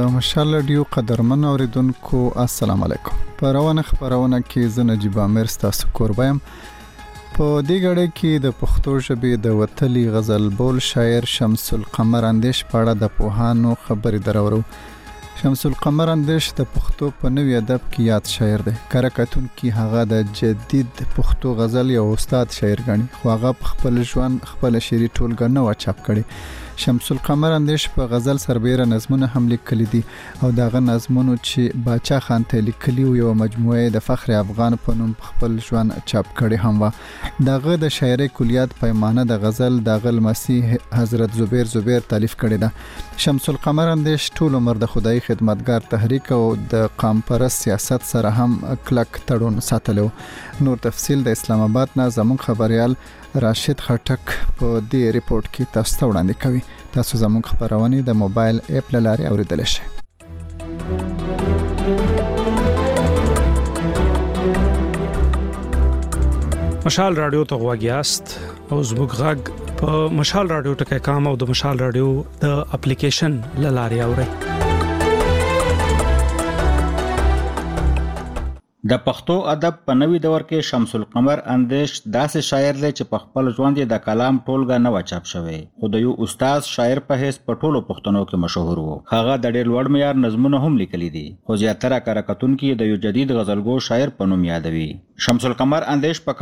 د مشال رادیو قدرمن اوریدونکو السلام علیکم. په روانه خبرونه کې زه نجیب امیر ستاسو کوربایم. په دې غړې کې د پښتو ژبې د وتلي غزل بول شاعر شمس القمر اندیش په اړه د پوهانو خبرې درورو. شمس القمر اندیش د پښتو په نوي ادب کې یاد شاعر دی. کارکاتون کې هغه د جدید پښتو غزل یو استاد شاعر ګڼي، خو هغه په خپل ژوند خپل شعري ټولګه نه و چاپ کړي. شمس القمر اندیش په غزل سربېره نظمونه هم لیکلي دي او دغه نظمونو چې باچا خان ته لیکلي یو مجموعه د فخر افغان په نوم خپل ژوند چاپ کړي هم و. دغه د شاعري کلیات پیمانه د غزل د مسیح حضرت زبیر تالیف کړي ده. شمس القمر اندیش ټول عمر د خدای خدمتګار تحریک او د قام پرست سیاست سره هم کلک تړون ساتلو. نور تفصیل د اسلام آباد نه زموږ خبريال راشد خټک په دې ریپورت کې تاسو ته وړاندې کوي. تاسو زموږ خبرونه د موبایل اپ له لارې اوریدلی شئ. مشال رادیو ته غواړئ یاست او زموږ غږ په مشال رادیو ټکی کام او د مشال رادیو د اپلیکیشن له لارې اورئ. د پښتو ادب په نوي دور کې شمس القمر اندیش داسې شاعر دی چې په خپل ژوند د کلام ټولګه نه و چاپ شوی، خو د یو استاد شاعر په حیث په ټولو پښتنو کې مشهور وو. هغه د ډېر لوړ معیار نظمونه هم لیکلي دي، خو زیاتره کارکاتون کې د یو جدید غزلګو شاعر په نوم یادوي. شمس القمر اندیش په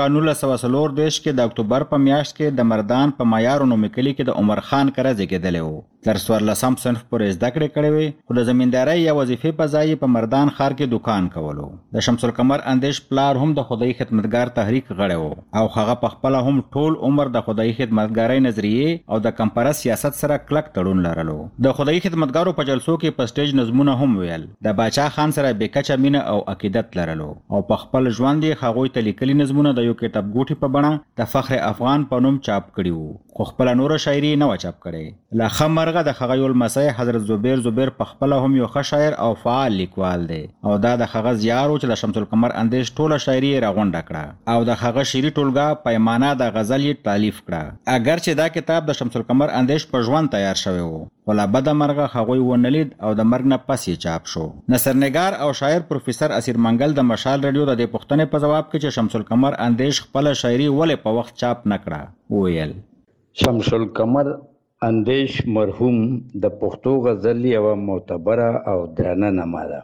1940 کې د اکتوبر په میاشت کې د مردان په معیار نوم کلی کې د عمر خان کره زیږیدلی و. تر 14 صنف پورې زده کړې کړې وې، خو د زمیندارۍ یا وظیفې په ځای په مردان ښار کې دکان کولو. د شمس القمر اندیش پلار هم د خدای خدمتګار تحریک غړی و او هغه په خپل هم ټول عمر د خدای خدمتګارۍ نظریې او د کمپرس سیاست سره کلک تړون لرلو. د خدای خدمتګارو په جلسو کې په سټیج نظمونه هم ویل. د باچا خان سره بیکچه مینه او عقیدت لرلو او په خپل ژوند یې هغوی ته لیکلي نظمونه د یو کتاب ګوټي په بڼه د فخر افغان په نوم چاپ کړي وو، خو خپل نور شاعري نه و چاپ کړي. لا خمرغه د هغه یو مسیح حضرت زبیر په خپل هم یو ښه شاعر او فعال لیکوال دی او دا د هغه زیارو چې د شمس القمر اندیش ټوله شاعري راغونډه کړه او د هغه شعري ټولګه پیمانه د غزل یې تالیف کړه. اگر چې دا کتاب د شمس القمر اندیش په ژوند تیار شوی وو، خو لا بده مرغه هغوی ونه لید او د مرګ نه پس یې چاپ شو. نثرنګار او شاعر پروفیسر اسیر منګل د مشال رادیو د دې پوښتنې په جواب کې چې شمس القمر اندیش خپل شاعري ولې په وخت چاپ نه کړه وویل. شمس القمر اندیش مرحوم د پښتو غزل یو معتبره او درنه نامه ده.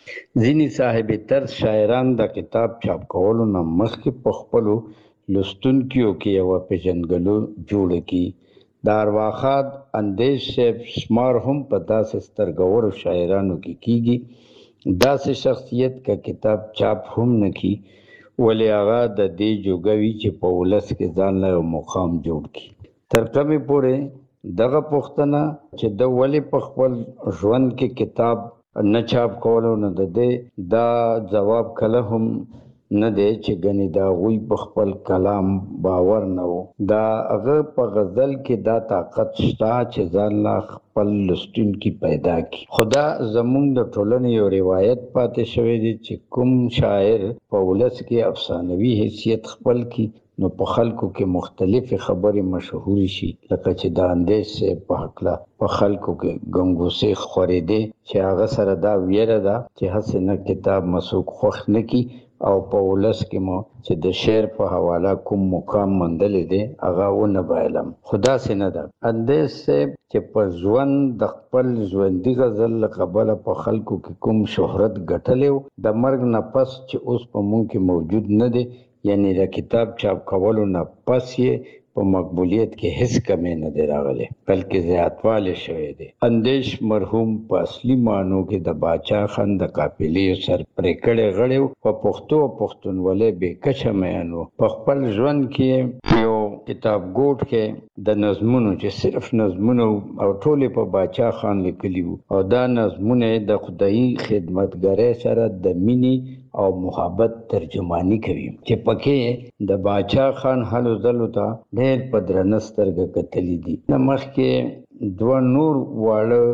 ځینې صاحب طرز شاعران د کتاب چاپ کولو نه مخکې په خپلو لوستونکیو کې یوه پیژندګلو جوړه کړي. د ارواښاد اندیش صاحب شمار هم په داسې سترګورو شاعرانو کې کیږي. داسې شخصیت که کتاب چاپ هم نه کړي، ولې هغه د دې جوګه وي چې په ولس کې ځان له یو مقام جوړ کړي. تر کومې پورې دغه پوښتنه چې د ولې په خپل ژوند کې کتاب نه چاپ کولو نه د دې دا جواب کله هم نه دی چې ګنې د هغوی په خپل کلام باور نه و. د هغه په غزل کې دا طاقت شته چې ځان له خپل لوستونکي پیدا کړي. خو دا زموږ د ټولنې یو روایت پاتې شوی دی چې کوم شاعر په ولس کې افسانوي حیثیت خپل کړي نو په خلکو کې مختلفې خبرې مشهورې شي، لکه چې د اندیش صاحب په هکله په خلکو کې ګنګوسې خورېدې چې هغه سره دا ویره ده چې هسې نه کتاب مسوک خوښ نه کړي او په ولس کې مو چې د شعر په حواله کوم مقام موندلی دی هغه ونه بایلم. خو داسې نه ده. اندیش صاحب چې په ژوند د خپل ژوندي غزل له کبله په خلکو کې کوم شهرت ګټلی و، د مرګ نه پس چې اوس په مونږ کې موجود نه دی، یعنی د کتاب چاپ کولو نه پس یې په مقبولیت کې هیڅ کمی نه دی راغلی، بلکې زیاتوالی شوی دی. اندیش مرحوم په اصلي معنو کې د باچا خان د قافلې سر پرې کړی غړی و. په پښتو او پښتونولۍ بېکچه مین و. په خپل ژوند کې یو کتاب ګوټ کې د نظمونو چې صرف نظمونه او ټولې په باچا خان لیکلي وو او دا نظمونه د خدایي خدمتګارۍ سره د مینې او محبت ترجمانی کوي چې پکې د باچا خان هلو ځلو ته ډېر په درنه سترګه کتلي دي. نه مخکې دوه نور واړه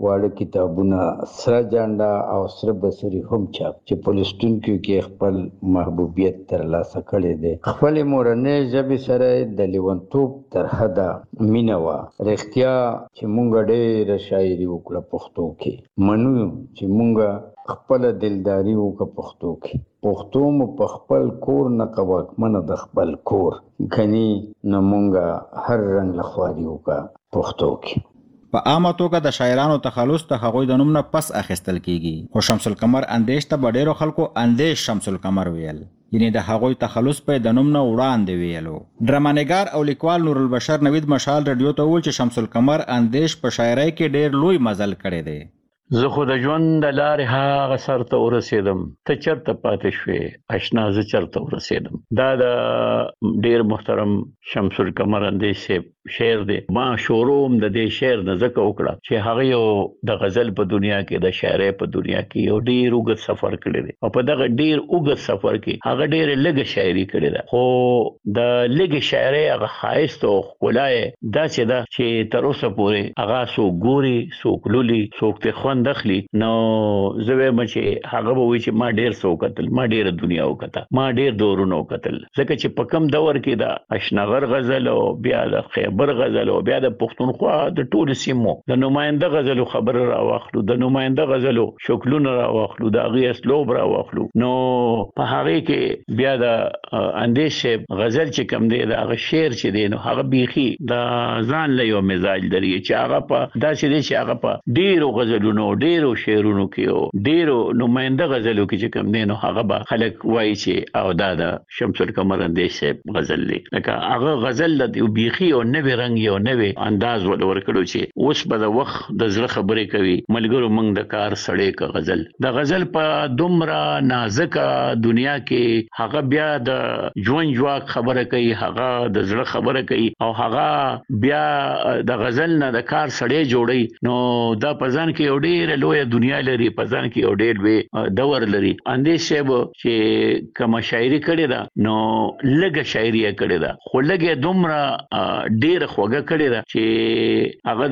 واړه کتابونه سره جانډا او سره بصری هم چاپ چې پولستونکو کې خپل محبوبیت ترلاسه کړی دی. خپل مورنۍ ژبې سره د لیونتوب تر حده مینه وه. رښتیا چې مونږ ډېره شاعري وکړه پښتو کې. منو چې مونږ خپل دلداري وکړه پښتو کې. پښتو مو په خپل کور نه قواکمنه د خپل کور کني نو مونږ هر رنګ لخواري وکړه پښتو کې. په عامه توګه د شاعرانو تخلص ته هغوی د نوم نه پس اخیستل کیږي، خو شمس القمر اندیش ته به ډیرو خلکو اندیش شمس القمر ویل، یعنی د هغوی تخلص په د نوم نه وړاندې ویلو. ډرامانګار او لیکوال نور البشر نوید مشال رادیو ته وویل چې شمس القمر اندیش په شاعرۍ کې ډیر لوی مزل کړی دی. زه خو د ژوند د لارې هغه سر ته ورسېدم، ته چرته پاتې شوې اشنا زه چرته ورسېدم. دا د ډیر محترم شمس القمر اندیش شعر دی. ما شوروم د دې شعر نه ځکه وکړه چې هغه یو د غزل په دنیا کې د شاعرۍ په دنیا کې یو ډیر اوږد سفر کړی دی او په دغه ډیر اوږد سفر کې هغه ډیر لږه شاعري کړې ده، خو د لږه شاعرۍ هغه ښایست او ښکلا یې داسې ده چې تر اوسه پورې هغه څوک ګوري، څوک لولي، څوک ته خوند اخلي. نو زه وایم چې هغه به وایي چې ما ډیر څه وکتل، ما ډیره دنیا وکته، ما ډیر دورونه وکتل، ځکه چې په کم دور کې د اشنغر غزل او بیا د خیبر غزل او بیا د پښتونخوا د ټولو سیمو د نماینده غزلو خبر را واخلو، د نماینده غزلو شکلونه را واخلو، د هغې اسلوب را واخلو. نو په هغې کې بیا د اندیش غزل چې کم دی د هغه شعر چې دی نو هغه بیخي د ځان له یو مزاج لري چې هغه په داسې دی چې هغه په ډیرو غزلونو ډیرو شعرونو کې او ډیرو نماینده غزلو کې چې کم دی نو هغه به خلک وایي چې او دا د شمس القمر اندیش غزل دی. لکه هغه غزل د بیخي او نوې رنګ یو نوې انداز ورکړو چې اوس به د وخت د زړه خبرې کوي ملګرو موږ د کار سړی که غزل. د غزل په دومره نازکه دنیا کې هغه بیا د ژوند جواک خبره کوي، هغه د زړه خبره کوي او هغه بیا د غزل نه د کار سړی جوړي. نو دا په ځان کې یو ډېره لویه دنیا لري، په ځان کې یو ډېر لوی دور لري. اندیش صاحب چې کومه شاعري کړې ده نو لږه شاعري یې کړې ده، خو لږه دومره ډېره خوږه کړې ده چې هغه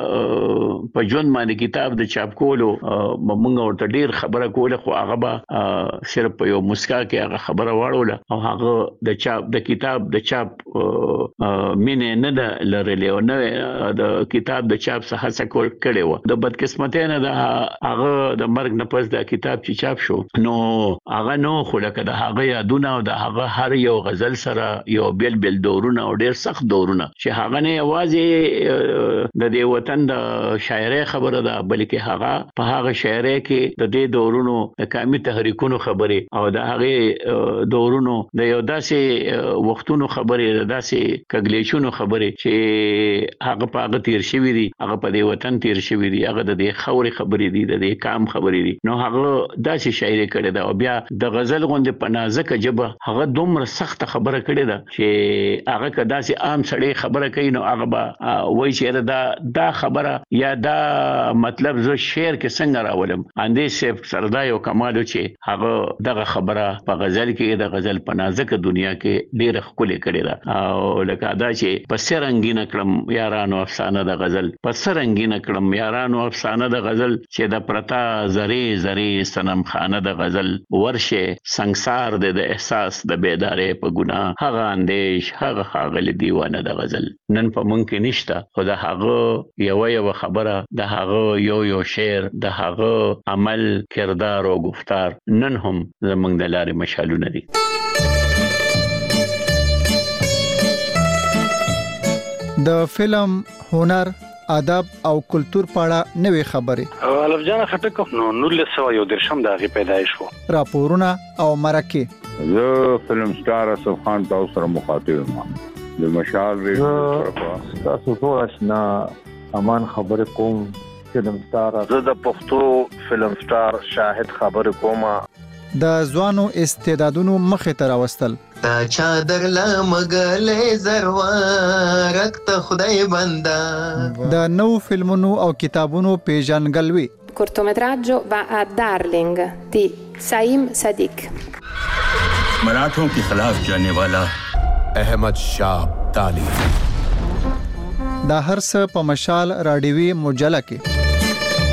د په ژوند باندې کتاب د چاپ کولو موږ ورته ډېر خبره کوله، خو هغه به صرف په یو مسکا کې هغه خبره واړوله او هغه د چاپ د کتاب د چاپ مینې نه ده لرلې او نه د کتاب د چاپ څخه هڅه کړې وه. د بدقسمتۍ نه د هغه د مرګ نه پس دا کتاب چې چاپ شو نو هغه نو خو لکه د هغه یادونه او د هغه هر یو غزل سره یو بیل بیل دورونه او ډېر سخت دورونه چې هغه نه یوازې د دې وطن د شاعرۍ خبره ده بلکې هغه په هغه شاعرۍ کې د دې دورونو د قامي تحریکونو خبرې او د هغې دورونو د یو داسې وختونو خبرې، د داسې کګلیشونو خبرې چې هغه په هغه تیر شوي دي، هغه په دې وطن تیر شوي دي، هغه د دې خاورې خبرې دي، د دې قام خبرې دي. نو هغه داسې شاعري کړې ده او بیا د غزل غوندې په نازکه ژبه هغه دومره سخته خبره کړې ده چې هغه که داسې عام سړی خبره کوي نو هغه به وایي چې دا خبره یا دا مطلب زه شعر کې څنګه راولم. اندیش صاحب سره دا یو کمال و چې هغه دغه خبره په غزل کې د غزل په نازکه دنیا کې ډېره ښکلې کړې ده او لکه دا چې په څه رنګینه کړم یارانو افسانه د غزل، په څه رنګینه کړم یارانو افسانه د غزل چې د پرتا زرې زرې صنم خانه د غزل ورشه سنگسار د احساس د بیدارې په ګناه هغه اندیش هغه ښاغلی دیوانه د غزل. نن په مونږ کې نشته خو د هغه یوه خبره، د هغه یو شعر، د هغه عمل، کردار او گفتار نن هم زمونږ د لارې مشالونه دي. د فلم، هنر، ادب او کلچر په اړه نوې خبرې الف جان خټک نو 1913 د هغې پیدایش وو. راپورونه او مرکې زه فلم سٹار اسف خان تاسو سره مخاطب یم. د مشال ریډیو تاسو ټول آشنا امان خبر کوم. فلم سٹار زه د پښتو فلم سٹار شاهد خبر کوم. د ځوانو استعدادونو مخې ته راوستل تا چادر لمغلې زروارک ته خدای بندا. د نو فلمونو او کتابونو پیژنګلوي. cortometraggio va a Darling di Saim Sadiq. मराठों के खिलाफ जाने वाला अहमद शाह अब्दाली. دا هر څه په مشال رادیوي مجله کې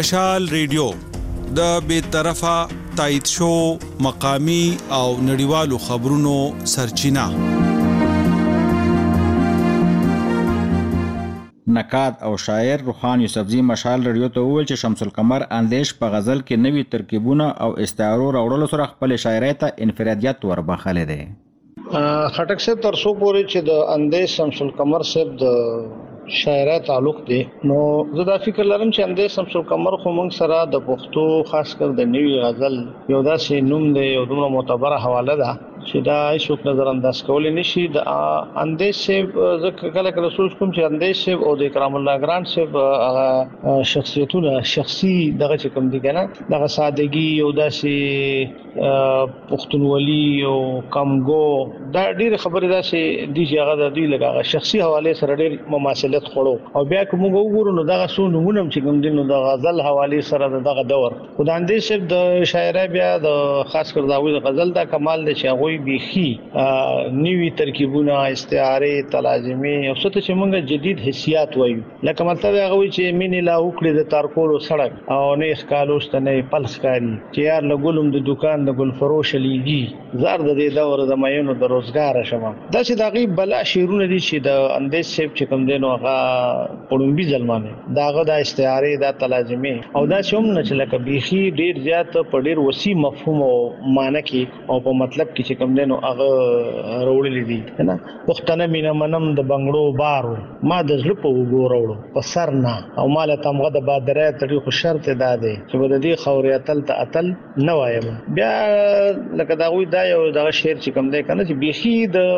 مشال ریډیو د بیطرفه تایید شو مقامی او نړیوالو خبرونو سرچینه. نقاد او شاعر روحان یوسفزی مشال ریډیو ته وویل چې شمس القمر اندیش په غزل کې نوي ترکیبونه او استعارو راوړلو سره خپل شاعرۍ ته انفرادیت وربخلی دی. خټک صاحب تر څو پورې چې د اندیش شمس القمر صاحب د شاعرۍ تعلق دی نو زه دا فکر لرم چې اندیش شمس القمر خو موږ سره د پښتو خاص کر د نوي غزل یو داسې نوم دی یو دومره معتبره حواله ده چې دا هیڅوک نظر انداز کولی نشي. د اندیش صاحب زه کله کله سوچ کوم چې اندیش صاحب او د اکرام الله ګران صاحب هغه شخصیتونه شخصي دغه چې کوم دي کنه دغه سادگی او داسې پښتونولي او کمګو دا ډېر خبرې داسې دي چې هغه د دوی لږه شخصي حواله سره ډېر مماثلت خورو او بیا کوم وګورو نو دغه څو نمونه چې کوم دي نو د غزل حواله سره دغه دور خدای اندیش صاحب د شاعرۍ بیا د خاص کر دا غزل دا کمال دی چې بيخي نوي ترکیبونه استعاره تلاجمه او څه چې موږ جدید حسيات وایو لکه مطلب هغه وي چې مين لا وکړي د تارکولو سړک او نه ښکالو ستنه پلسکاري چې یار لګولم د دکان د ګل فروش لیږي زار د دې دور د مېونو د روزګار شمه دا چې دغه بلا شیرونه دي چې د اندیش صاحب چې کوم دینو هغه پړومبي ځلمانه داغه د استعاره د تلاجمه او دا شوم نه چې لکه بيخي ډیر زیات په ډیر وسیع مفهوم او معنی کې او په مطلب کې کوم دینو هغه وروړل دي نه پښتنه مینا منم د بنگړو بارو ما د زړه په وګورړو په سر نه او مال تمغه د بادرې تړي خو شرط داده چې بده دي خوري اتل ته اتل نه وایم بیا لکه دا وی دا یو دغه شعر چې کوم دی کنه چې بيخي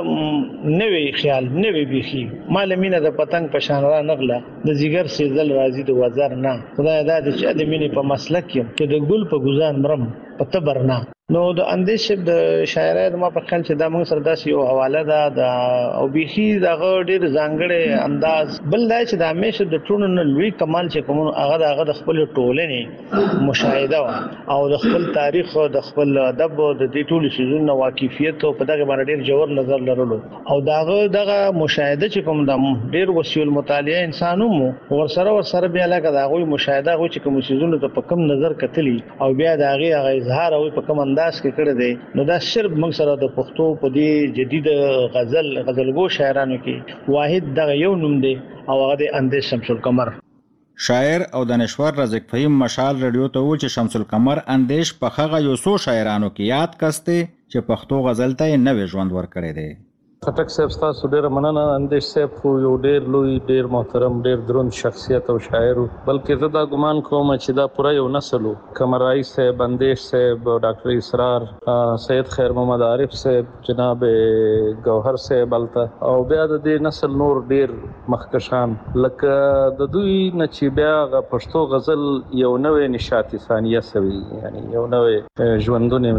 د نوې خیال نوې بيخي مال مینا د پتنګ په شان را نغله د زیګر سیزل راځي د وزر نه خدای دا چې د مینې په مسلک کې د ګل په ګزان مرم پته برنا نو د اندیش د شاعرۍ د ما په خیال چې دا موږ سره داسې یو حواله ده د او بيخي دغه ډېر ځانګړی انداز بل دا چې د همیشه د ټولو نه لوی کمال چې کوم هغه د خپل ټولنې مشاهده او د خپل تاریخ او د خپل ادب او د دې ټولو شیزونو واقفیت او په دغه باندې ډېر جوړ نظر لرلو او دغه مشاهده چې کوم د ډېر وسیع المطالعه انسانو ورسره بیا لکه دا غوي مشاهده غو چې کوم شیزونو ته په کم نظر کتلی او بیا دا هغه اظهار او په کم انداز کې کړی دی نو دا صرف موږ سره د پښتو په دې جدید غزلګو شاعرانو کې واحد دغه یو نوم دی او هغه د اندیش شمس القمر. شاعر او دانشور رزق فهیم مشال ریډیو ته و چې شمس القمر اندیش په هغه یو څو شاعرانو کې یاد کسته چې پښتو غزل ته نوې ژوند ورکړی دی. خټک صاحب تاسو ډیر مننه. اندیش صاحب خو یو ډیر لوی ډیر محترم ډیر دروند شخصیت او شاعر بلکې زه دا ګمان کوم چې دا پوره یو نسل قمرای صاحب اندیش صاحب ډاکټر اسرار سید خیر محمد عارف صاحب جناب گوهر صاحب الته او بیا د دې نسل نور ډیر مخکشان لکه د دوی نه چې بیا پښتو غزل یو نوې نشاطی ثانیه سوي یعنی یو نوې ژوندونه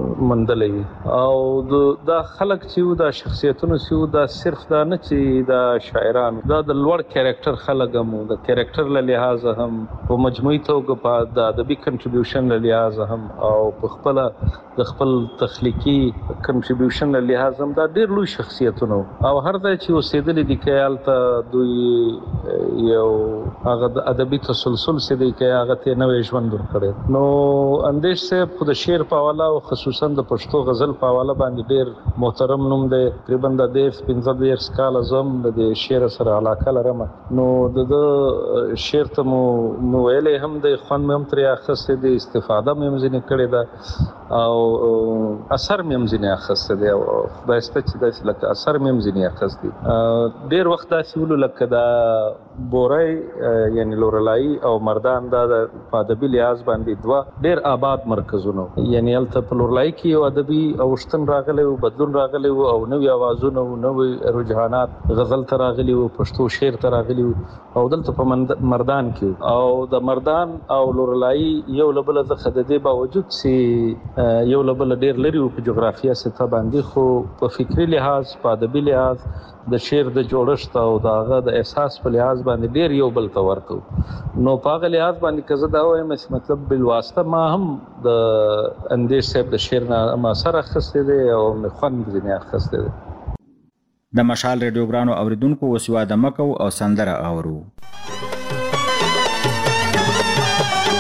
مندلې او دا خلک چې دا شخصیت سیو دا صرف دا نه چې دا شاعران دا د لوړ کریکټر خلک هم د کریکټر له لحاظ هم په مجموعي توګه په د ادبي کنټریبیوشن له لحاظ هم او په خپل د خپل تخلیقي کنټریبیوشن له لحاظ هم دا ډېر لوی شخصیتونه او هر ځای چې اوسېدلي دي کې هلته دوی یو هغه د ادبي تسلسل سره دی کې هغه ته نوې ژوند ورکړي. نو اندیش صاحب خو د شعر په حواله او خصوصا د پښتو غزل په حواله باندې ډېر محترم نوم دی. تقریبا د 15 کال زم د شعر سره علاقه لرم نو د شعر ته مو ویلې هم د خوان مې تر اخسته د استفاده مې ځنې کړې ده او اثر مې ځنې اخسته دی او خدای ستاسو چې لکه اثر مې ځنې اخسته ډیر وخت دا سیول لکه دا بورای یعنی لورلای او مردان دا د ادبي لحاظ باندې دوا ډیر آباد مرکزونه یعنی الته په لورلای کې یو ادبي او شتن راغلی او بدلون راغلی او نوې اوازونه او نوې رجحانات غزل ته راغلي او پښتو شعر ته راغلي او دلته په مردان کې او د مردان او لورلای یو لبل د خددي باوجود چې یو لبل ډیر لري په جغرافیه سطح باندې خو په فکری لحاظ په ادبي لحاظ د شعر د جوړښت او دغه د احساس په لحاظ باندې ډیر یو بل ته ورکو نو په هغه لحاظ باندې کزه دا وایم چې مطلب بل واسطه ما هم د اندیش صاحب د شعر نه ما سره خسته دي او خوند ځنه خسته دي. د مشال ریډیو ګرانو اوریدونکو وسوا د مکو او سندره اورو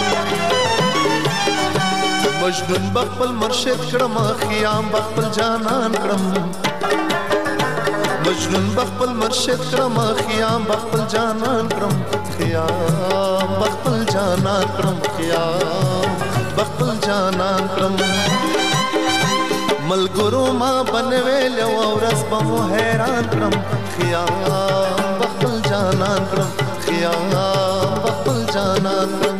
مجنون بخپل مرشد کړم خیام بخپل جانان کړم مجنون بخپل مرشد کړم خیام بخپل جانان کړم خیام بخپل جانان کړم خیام بخپل جانان کړم ملګرو ما بنویل او ورځ به مو حیران کړم خیام بخپل جانان کړم خیام بخپل جانان کړم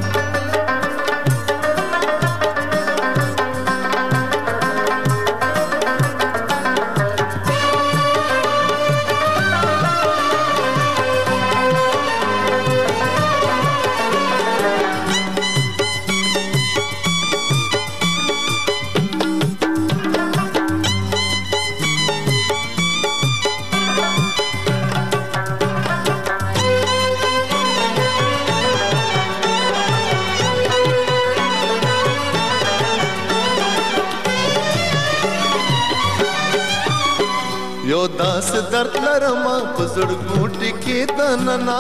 یو داس درد لرم په زړګو ټکی دننا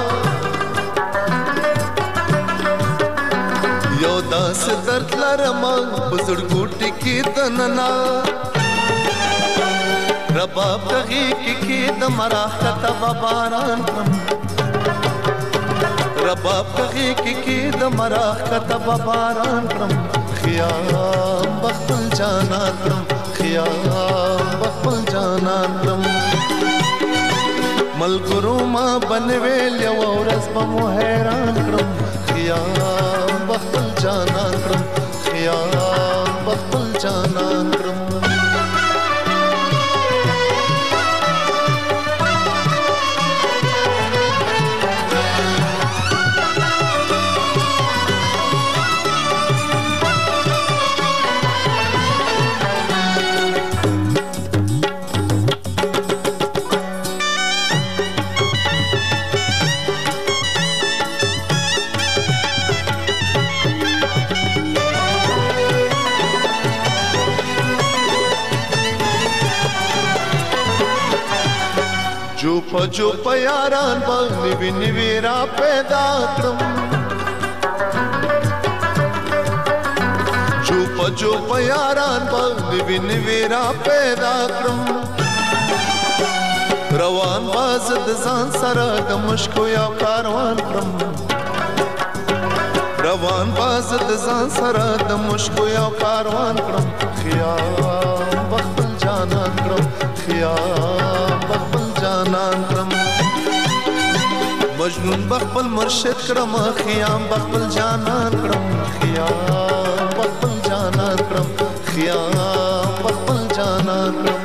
یو داس درد لرم په زړګو ټکی دننا رباب دغه کې د مراح کتب باران کړم رباب دغه کې د مراح کتب باران کړم خیام بخپل جانان کړم خیام بخپل جانان کړم ملګرو ما بنویل یو ورځ به مو حیران کړم خیام بخپل جانان کړم خیام بخپل جانان کړم جو پیاران باندې ویني را پیدا کړم جو پیاران باندې ویني را پیدا کړم روان باز د ځان سره د مشکو یو کاروان کړم روان باز د ځان سره د مشکو یو کاروان کړم خیام بخپل جانان کړم خیام بخپل جانان کړم مجنون بخپل مرشد کړم خیام بخپل جانان کړم خیام بخپل جانان کړم خیام بخپل جانان کړم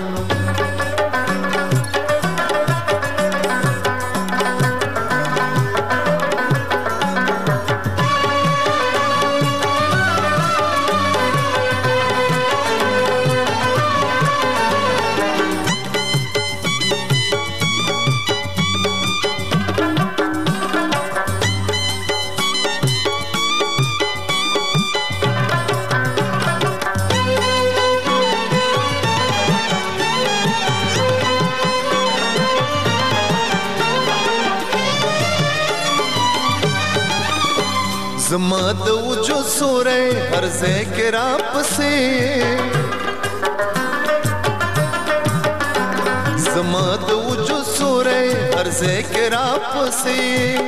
زما د وجود سورې هر ذکر اپسې زما د وجود سورې هر ذکر اپسې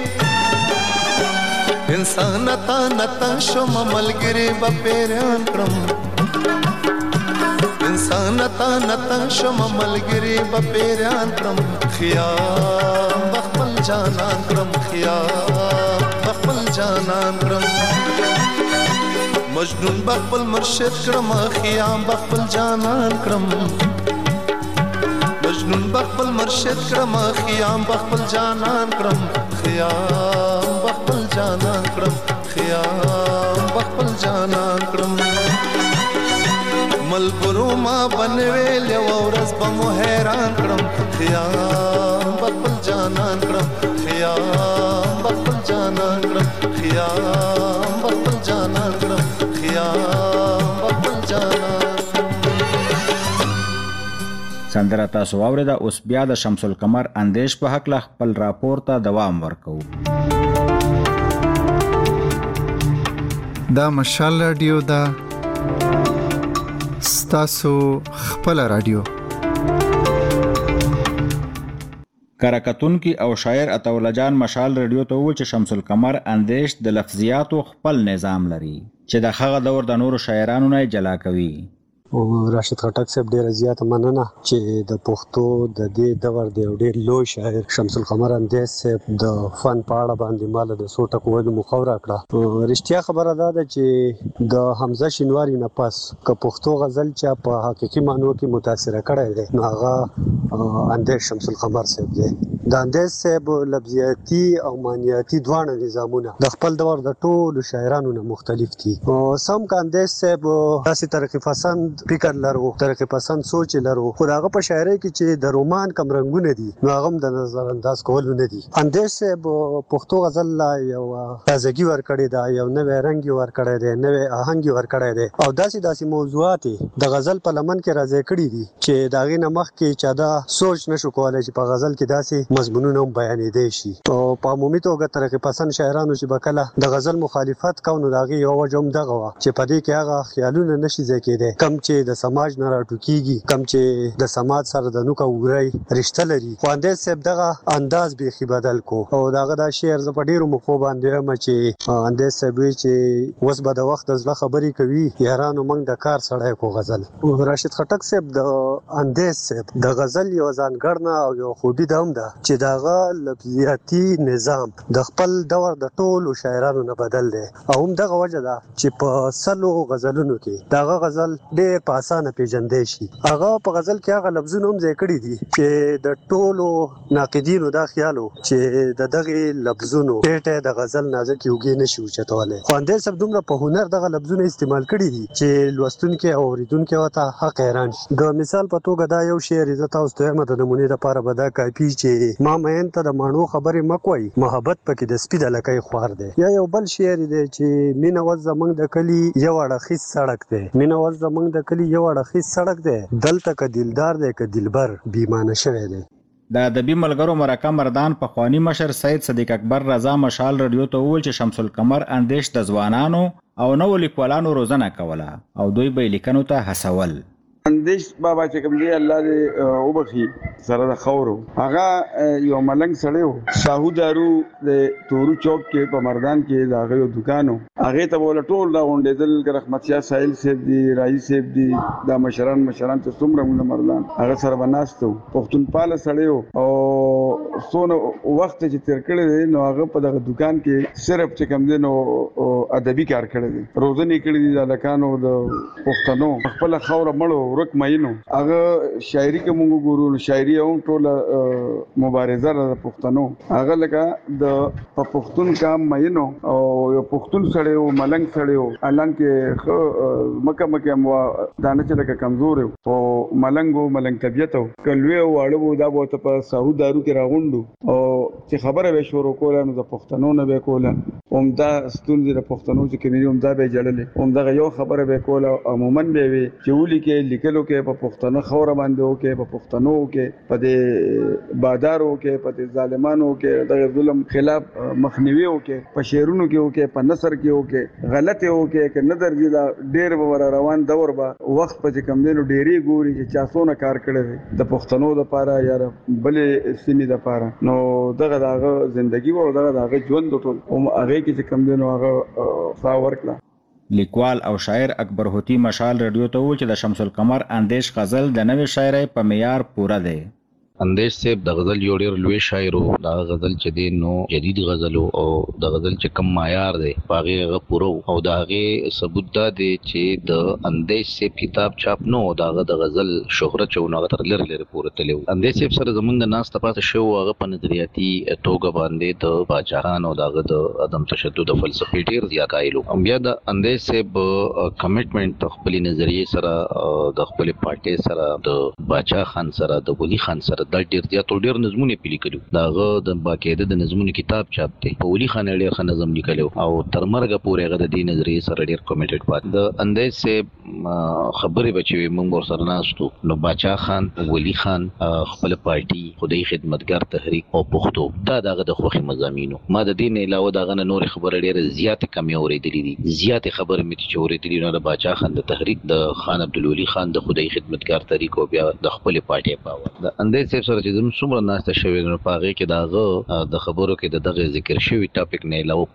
انسان نتا شوم ملګری به پیران کړم انسان نتا شوم ملګری به پیران کړم خیام بخپل جانان کړم خیام بخپل جانان کړم مجنون بخپل مرشد کړم خیام بخپل جانان کړم مجنون بخپل مرشد کړم خیام بخپل جانان کړم خیام بخپل جانان کړم خیام بخپل جانان کړم ملګرو ما بنویل یو ورځ به مو حیران کړم خیام بخپل جانان کړم خیام بخپل جانان کړم خیام بخپل جانان کړم خیام بخپل جانان سندره تاسو واورېده. اوس بیا د شمس القمر اندیش په حق له خپل راپور ته دوام ورکوو. دا مشال رادیو دا ستاسو خپل رادیو. کارکتونکي او شاعر عطاالله جان مشال رادیو ته وویل چې شمس القمر اندیش د لفظیاتو خپل نظام لري چې د هغه دور د نورو شاعرانو نه جلا کوي. او راشد خټک صاحب ډیر زیات مننه چې د پښتو د دې دور د ډیر لوی شاعر شمس القمر اندیش صاحب د فن په اړه باندې مال د سو ټکو ول مخاوره کړه. رښتیا خبره ده چې د حمزه شینواری نه پس ک پښتو غزل چې په حقيقي معنی کې متاثر کړی دی نو هغه اندیش شمس القمر صاحب دی. د اندیش صاحب لفظیاتي او معنیاتي دواړه نظامونه د خپل دور د ټولو شاعرانو نه مختلف دي. سم ک اندیش صاحب داسې طریقې پسند فکر لرو، طریقې پسند سوچ لرو، خو هغه په شاعرۍ کې چې د رومان کم رنگونه دي نو هغه د نظر انداز کول نه دي. اندیش صاحب پښتو غزل لا یو تازگی ور کړی دا، یو نوې رنگ ور کړی دی، نوې آهنګ ور کړی دی او داسې موضوعات د غزل په لمن کې راځي کړی دي چې داغې نه مخ کې چا دا سوچ نشو کولای چې په غزل کې داسې مضمونونه بیانې دي شي. او په عمومي توګه طریقې پسند شاعرانو چې بکله د غزل مخالفت کوي داغې یو وجه هم دغه وا چې په دې کې هغه خیالونه نشي ځکېده کم چې د سماج نه راټوکیږي، کم چې د سماج سره د نوکا وګړي رشتہ لري. خو اندیش صاحب دغه انداز به بدل کو او دغه د شعر ز په ډیرو مخو باندې هم چې اندیش صاحب چې وس به د وخت د ځله خبرې کوي یارانو موږ د کار سړی کو غزل. راشد خټک صاحب د اندیش صاحب د غزل یو ځانګړنه او یو خوبي ده هم ده چې دغه لفظیاتي نظام د خپل دور د ټولو شاعرانو نه بدل دی او هم دغه وجه ده چې په سلو غزلونو کې دغه غزل ډېر په اسانه پیژندل شي. هغه په غزل کې هغه لفظونه هم ځای کړي دي چې د ټولو ناقدینو دا خیالو چې دغه لفظونو ټیټه د غزل نازک یوګي نشي اوچتواله. خو اندیش صاحب دومره په هنر دغه لفظونه استعمال کړي دي چې لوستونکو او اوریدونکو وته حق حیران شي. د مثال په توګه دا یو شعر عزت او ستومه د نمونه لپاره بدا کافي چې ما مین ته د مانو خبرې مکوي محبت پکې د سپید لکې خوار دی. یا یو بل شعر دی چې مینه وز زمنګ د کلی یو اړخیز سړک دی، مینه وز زمنګ د کلی یو اړخیز سړک دی، دلته ک دلدار دی ک دلبر بیمانه شوی دی. د ادبي ملګرو مرکه مردان په خوانی مشر سید صدیق اکبر رضا مشال رادیو ته وویل چې شمس القمر اندیش د ځوانانو او نو لیکوالانو روزنه کوله او دوی به لیکنو ته هڅول. اندیش بابا چې کوم دی الله دې وبخي سره د خورو هغه یو ملنګ سړی و شاهو دارو د تورو چوک کې په مردان کې دا غو دکانو هغه ته ول ټول دا غونډېدل رحمت شاه سایل صاحب دی رئیس صاحب دی دا مشران ته څومره موږ مردان هغه سره بناستو پښتونپال سړی او سونه وخت چې تیر کړی نو هغه په دغه دکان کې صرف چې کوم دی نو ادبي کار کړی دی روزنه کړی دی د لکانو د پښتنو خپل خوره مړو ورک مینو هغه شاعري کې موږ ګورو شاعري او ټول مبارزه د پښتنو هغه لکه د پښتون کام مینو او یو پښتون سړی او ملنګ سړی او الان کې مکه مو دانه چې لکه کمزور او ملنګ طبيعت او کلوي او اړو دا بوته په سعود دارو کې راغوندو او چې خبره به شروع کوله نو د پښتنو نه به کوله اومدا ستونزې د پښتنو چې کینې اومدا به جړلې اومدا یو خبره به کوله عموما به وي چې ولي کې لیکلو کې په پښتنو خوره باندې او کې په پښتنو کې په دې بادارو کې په دې ظالمانو کې د ظلم خلاف مخنیوي او کې په شعرونو کې او کې په نثر کې او کې غلطه او کې ک نظر دي دا ډېر ور روان دور با وخت په کوم دینو ډېری ګوري چې چاسونه کار کړي د پښتنو د پاره یا بلې سیمې د پاره نو دغه ژوندۍ او دغه ژوند ټول او هغه کې کوم دینو هغه فاور کړه. لیکوال او شاعر اکبر هوتی مشال رادیو ته و چې د شمس القمر اندیش غزل د نوې شاعرۍ په معیار پوره دی. اندیش صاحب د غزل یو ډیر لوی شاعر او دا غزل چې دی نو جدید غزل او د غزل چې کم معیار دی هغه پوره او دا هغه ثبوت دا دی چې د اندیش صاحب کتاب چاپ نو دا د غزل شهرت چونه تر لری پوره تلو. اندیش صاحب سره زمونږ ناس تاسو شو هغه په نظریاتي توګه باندې د باچاهان او دغه د عدم تشدد فلسفي ډیر زیات قایلو. بیا د اندیش صاحب کمټمنټ خپل نظریه سره د خپل پارټي سره د باچا خان سره د ولی خان سره د ډیر نظمونه لیکلو داغه د باقاعده د نظمونو کتاب چاپ دی په ولي خان ډیر ښه نظم لیکلو او تر مرګه پورې هغه د دې نظریې سره ډیر کمیټډ پات د اندیز سے خبرې بچوي موږ ور سره ناستو نو باچا خان ولی خان خپل پارټي خدای خدمتګار تحریک او پښتو دا دغه د خوخي مزامینو ما د دین علاوه دغه نور خبره ډیره زیات کمی اورېدلې دي زیات خبره مې چې اورېدلې نو د باچا خان د تحریک د خان عبدالولی خان د خدای خدمتګار تحریک او بیا د خپل پارټي پاور د اندیز صاحب سره چې زموږ څومره ناشته شوی نو پاغه کې داغه د خبرو کې دغه ذکر شوی ټاپک نه علاوه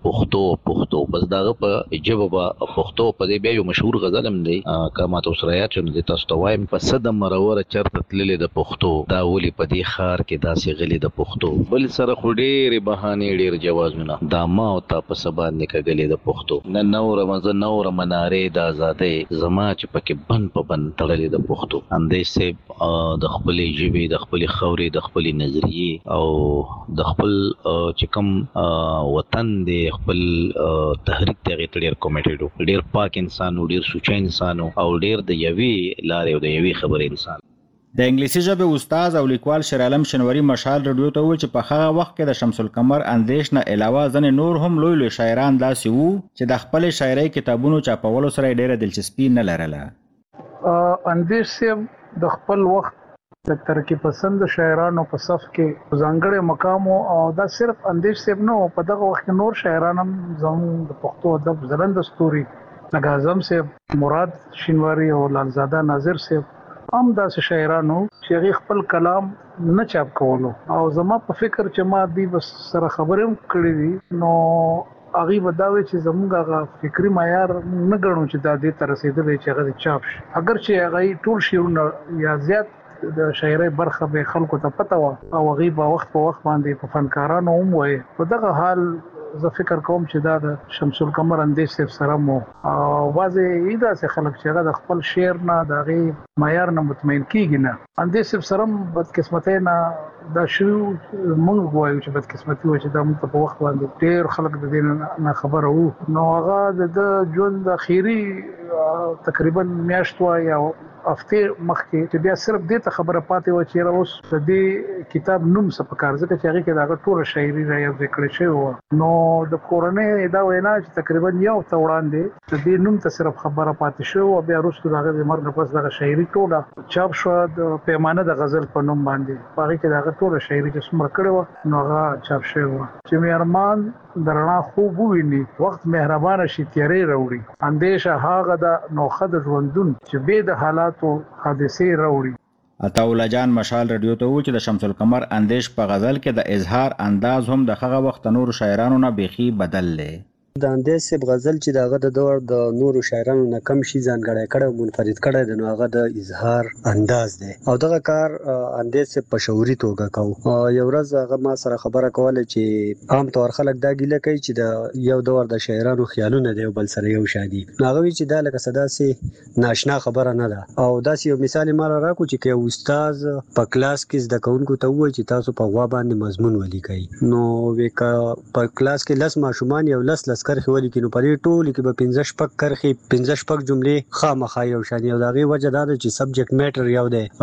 پښتو بس داغه په جواب پښتو په دې بیا یو مشهور غزل هم دی کما تاسو سره یاد شونه د تاسو ته وایم په صدم مرور چرته تللې د پښتو دا ولي په دې خار کې داسې غلي د پښتو بل سره خډېر بهانه ډېر جوازونه دا ما او تا په سبا نکګلې د پښتو نه نور منارې د آزادۍ زما چې پکې بن په بن تړلې د پښتو اندیز صاحب د خپل ژبې د خپل خوري د خپل نظریه او د خپل چې کوم وطن دی خپل تحریک ته ډېر کمیټډ ډېر پاک انسان ډېر سوچ انسان او ډېر د یوي لارې او د یوي خبرې انسان د انګلیسي ژبې استاد او لیکوال شیر عالم شنوری مشال رادیو ته وویل چې په هغه وخت کې د شمس القمر اندیش نه علاوه ځنې نور هم لوی شاعران داسې وو چې د خپل شاعرۍ کتابونو چاپولو سره ډېره دلچسپي نه لرله اندیش صاحب د خپل وخت د ترقی پسند شاعرانو په صف کې ځانګړی مقام او دا صرف اندیش صاحب نو په دغه وخت کې نور شاعران هم زموږ د پښتو ادب زرند ستوري لکه اعظم صاحب مراد شینواری او لالزاده ناظر صاحب هم داسې شاعرانو چې هغه خپل کلام نه چاپ کولو او زما په فکر چې ما دی بس سره خبرې هم کړې دي نو هغه بداوي چې زموږ هغه فکری معیار نه ګڼو چې دا دې تر رسیدلې چې هغه چاپ شي اگر چې هغه ټول شعرونه یا زیات د شاعرۍ برخه به خلکو ته پته و او هغه په وخت باندې په فنکارانو هم وایي په دغه حال زه فکر کوم چې دا د شمس القمر اندیش صاحب سره مو او واځي دا څه خلک چې هغه د خپل شعر نه د غي معیار نه مطمئن کیږي نه اندیش صاحب سره بدقسمتۍ نه دا شو موږ وایو چې بدقسمتي و چې دا موږ په وخت باندې ډېر خلک د دې نه خبره وو نو هغه د ژوند اخیری تقریبا میاشت یا هفته مخکې چې بیا صرف دې ته خبره پاتې و چې اوس د دې کتاب نوم څه په کار ځکه چې هغه کې دا ټول شاعري را ذکر شوی نو د کورنۍ دا وینا چې تقریبا یو ته وړاندې د دې نوم ته صرف خبره پاتې شو او بیا وروسته دغه د مرګ پس دغه شاعري ټوله چاپ شو د پیمانه د غزل په نوم باندې هغه کې دغه ټول شاعري چې څومره کړو نو هغه چاپ شوی چې مې ارمان درنا خوب ویني وخت مهربانه شي تیارې راوړي اندیشه هغه د نوخه د ژوندون چې به د حالاتو حادثې راوړي عطاءالله جان مشال رادیو ته و چې د شمس القمر اندیش په غزل کې د اظهار انداز هم د هغه وخت نور شاعرانو نه بيخي بدل لې د اندیز صاحب غزل چې دغه د دور د نورو شاعرانو نه کم شي ځانګړی کړه منفرد کړه د هغه د اظهار انداز دی او دغه کار اندیز صاحب په شعوري توګه کو یو ورځ هغه ما سره خبره کوله چې عام طور خلک دا ګیله کوي چې د یو دور د شاعرانو خیالونه دی بل سره یو شادي هغه وی چې دا لکه صدا سي ناشنا خبره نه ده او دا یو مثال مال راکو چې کې استاد په کلاس کې زده کوونکو ته وایي چې تاسو په غوا باندې مضمون ولیکئ نو وکا په کلاس کې لس ماشومان یو لس کرخي ولیکي نو پرې ټول کې به 15 شپږ کرخي 15 شپږ جملې خامخا یو شان یو دغه وجه دا چې سبجیکټ میټر یو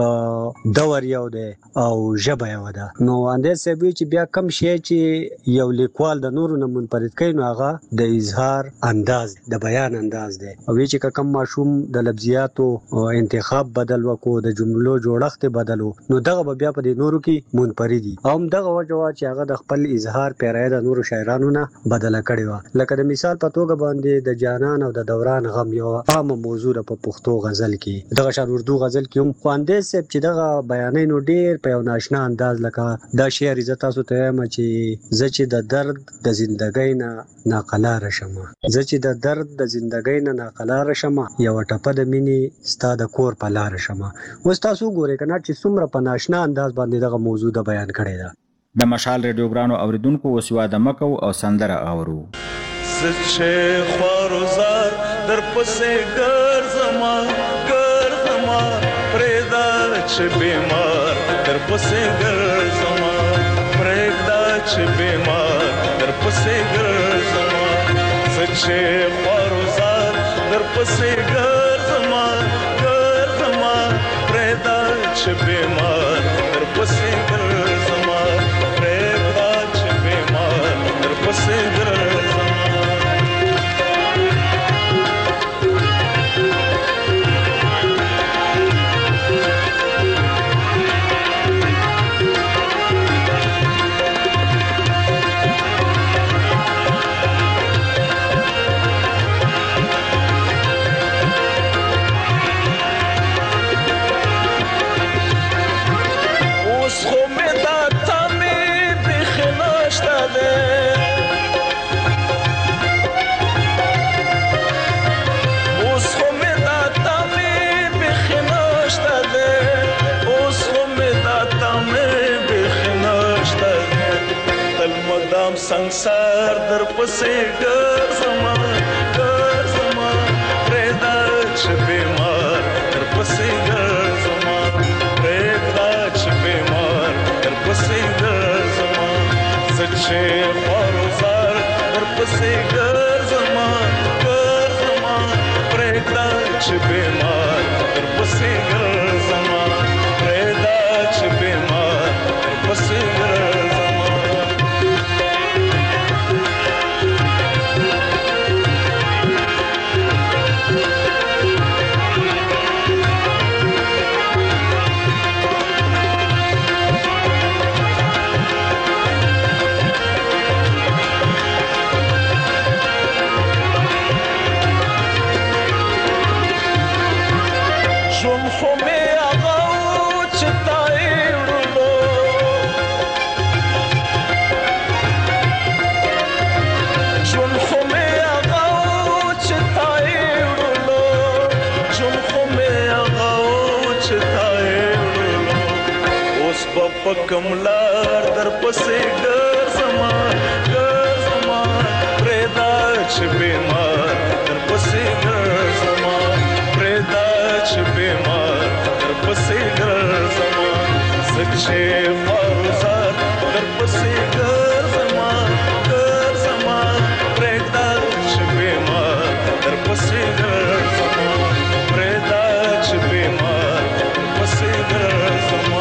دی دور یو دی او ژبه یو ده نو اندیز صاحب چې بیا کم شي چې یو لیکوال د نورو نه منفرد کین هغه د اظهار انداز د بیان انداز دی او چې کم ماشوم د لفظیاتو انتخاب بدل وکړو د جملو جوړښت بدلو نو دغه بیا په نورو کې منفردي او دغه وجه چې هغه د خپل اظهار پیرای د نورو شاعرانو نه بدل کړي و لکه د مثال په توګه باندې د جانان او د دوران غم یو عامه موضوع په پښتو غزل کې دغه شان اردو غزل کې هم خواندې سپ چې دغه بیانې نو ډېر په یو ناشنا انداز لکه دا شعر عزت تاسو ته ما چې زچ د درد د ژوندۍ نه ناقلار شمه زچ د درد د ژوندۍ نه ناقلار شمه یو ټپه د مینې ستاد کور په لار شمه اوس تاسو ګورئ کنه چې څومره په ناشنا انداز باندې دغه موضوع د بیان کړی دا د مشال ریډیوګرانو اوریدونکو وسوا د مکو او سندره اورو سچه خواروزار در پسې ګرځما پرېدا چې بیمار در پسې ګرځما پرېدا چې بیمار در پسې ګرځما سچه خواروزار در پسې ګرځما پرېدا چې بیمار در غلام سنگسار در پسې ګرځما ګرځما پرېدا چې بیمار در پسې ګرځما پرېدا چې بیمار در پسې ګرځما سچې خواروزار در پسې ګرځما ګرځما پرېدا چې بیمار در پسې ګرځما پرېدا چې بیمار در پسې ګرځما کملار در پسې ګرځما ګرځما پرېدا چې بیمار در پسې ګرځما پرېدا چې بیمار در پسې ګرځما سچې فروزار در پسې ګرځما ګرځما پرېدا چې بیمار در پسې ګرځما پرېدا چې بیمار در پسې ګرځما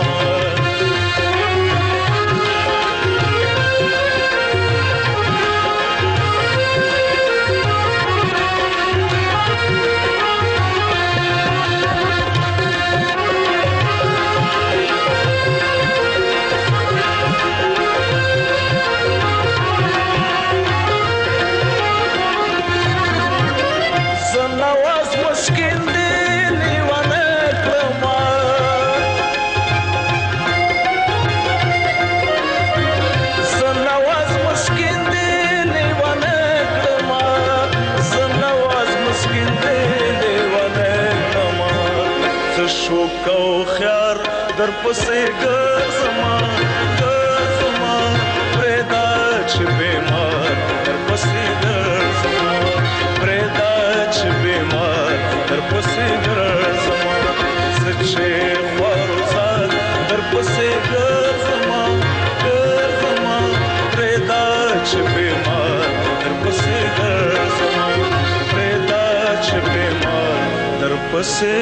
در پسې ګرځما ګرځما پرېدا چې بیمار در پسې ګرځما پرېدا چې بیمار در پسې ګرځما سچې خواروزار در پسې ګرځما ګرځما پرېدا چې بیمار در پسې ګرځما پرېدا چې بیمار در پسې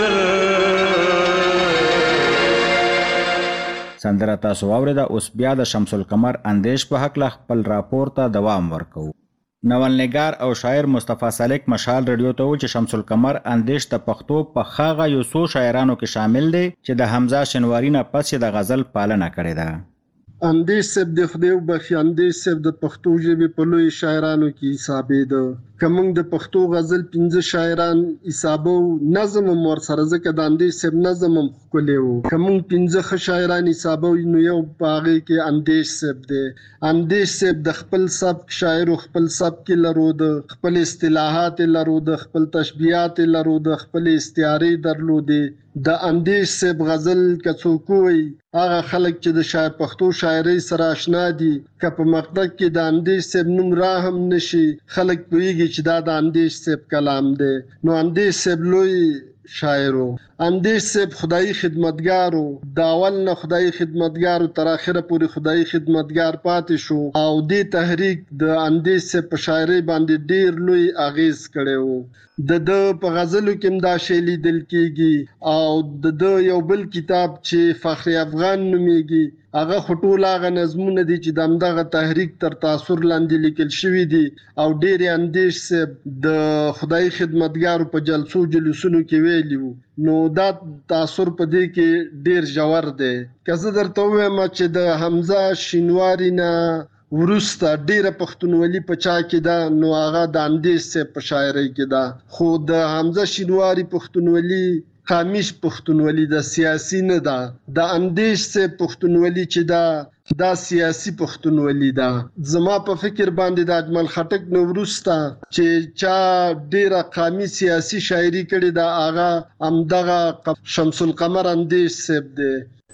سندره تاسو واوریده. اوس بیا د شمس القمر اندیش په حق له خپل راپور ته دوام ورکوو. ناولنګار او شاعر مصطفی سالک مشال رادیو ته و چې شمس القمر اندیش د پښتو په خاغه یو څو شاعرانو کې شامل دي چې د حمزه شنواری نه پس د غزل پالنه کړې ده. اندیش صاحب د خدای وبخښي، اندیش صاحب د پښتو ژبې په لوی شاعرانو کې حسابېده. کوم د پښتو غزل 15 شاعران حسابو نظم مور سره ځکه د اندیش صاحب نظم ښکلی و. کوم 15 شاعران حسابو نو یو باغې کې اندیش صاحب دی. اندیش صاحب د خپل سبک شاعر خپل سبک لرو، د خپل اصطلاحات لرو، د خپل تشبیهات لرو، د خپل استعارې درلودې. د اندیش صاحب غزل کڅوکوي هغه خلک چې د شاعر پښتو شاعرۍ سره آشنا دي که په مقطع کې د اندیش صاحب نوم را هم نشي خلک پوهیږي چې دا د اندیش صاحب کلام دی. نو اندیش صاحب لوی شاعرو، اندیش صاحب خدای خدمتګارو، د اول نه خدای خدمتګارو تر اخره پورې خدای خدمتګار پاتې شو او دې تحریک د اندیش صاحب په شاعرۍ باندې ډیر لوی اغیز کړی و. د په غزلو کې دا شی لیدل کېږي او د یو بل کتاب چې فخر افغان نومیږي هغه خټول هغه نظمونه دي چې د همدغه تحریک تر تاثر لاندې لیکل شوي دي او ډېر اندیش صاحب د خدای خدمتګارو په جلسو جلوسونو کې ویلي وو. نو دا تاثر په دې کې ډېر ژور دی. که زه درته ووایم چې د حمزه شینواري نه ورسته ډیره پښتونولي په چا کې ده نو هغه د اندیش صاحب په شاعرۍ کې ده. خو د حمزه شینواري پښتونولي خامش پښتونولي د سیاسي نه ده. د اندیش صاحب پښتونولي چې ده دا سیاسي پښتونولي ده. زما په فکر باندې د اجمل خټک نو وروسته چې چا ډیره قامي سیاسي شاعري کړې ده هغه همدغه شمس القمر اندیش صاحب دی.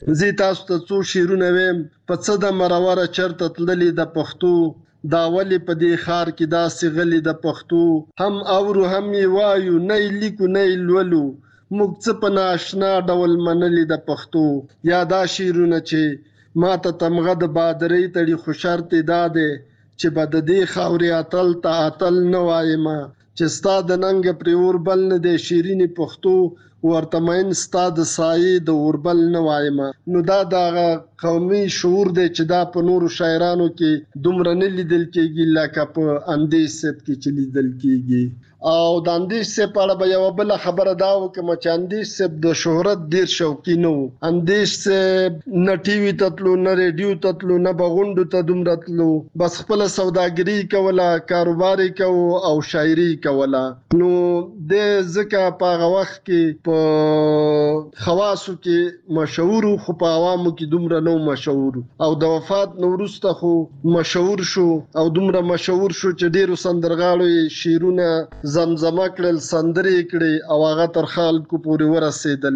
زه تاسو ته څو شعرونه ویم په څه د مروره چرته تللې د پښتو دا ولې په دې ښار کې داسې غلې د پښتو هم اورو هم یې وایو نه یې لیکو نه یې لولو موږ څه په نااشنا ډول منلې د پښتو یا دا شعرونه چې ما ته تمغه د بادرۍ تړي خو شرط یې دا دی چې به د دې خاورې اتل ته اتل نه وایم چې ستا د ننګ پرې اور بل نه دی شیرینې پښتو ورته مین ستا د سایې د اوربل نه وایم نو دا د قومي شعور دی چې دا په نورو شاعرانو کې دومره نه لیدل کېږي لکه په اندیش صاحب کې چې لیدل کېږي او د اندیش صاحب په اړه به یوه بله خبره دا وکړم چې اندیش صاحب د شهرت ډېر شوقي نه و اندیش صاحب نه ټي وي ته تلو نه ریډیو ته تلو نه به غونډو ته دومره تلو بس خپله سوداګري کوله کاروبار یې کوو او شاعري کوله نو د ځکه په هغه وخت کې په خواصو کې مشهور خو په عوامو کې دومره نه مشهور او د وفات نه وروسته خو مشهور شو او دومره مشهور شو چې ډېرو سندرغاړو یې شعرونه زمزمه کړل سندرې کړې او هغه تر خلکو پورې ورسېدل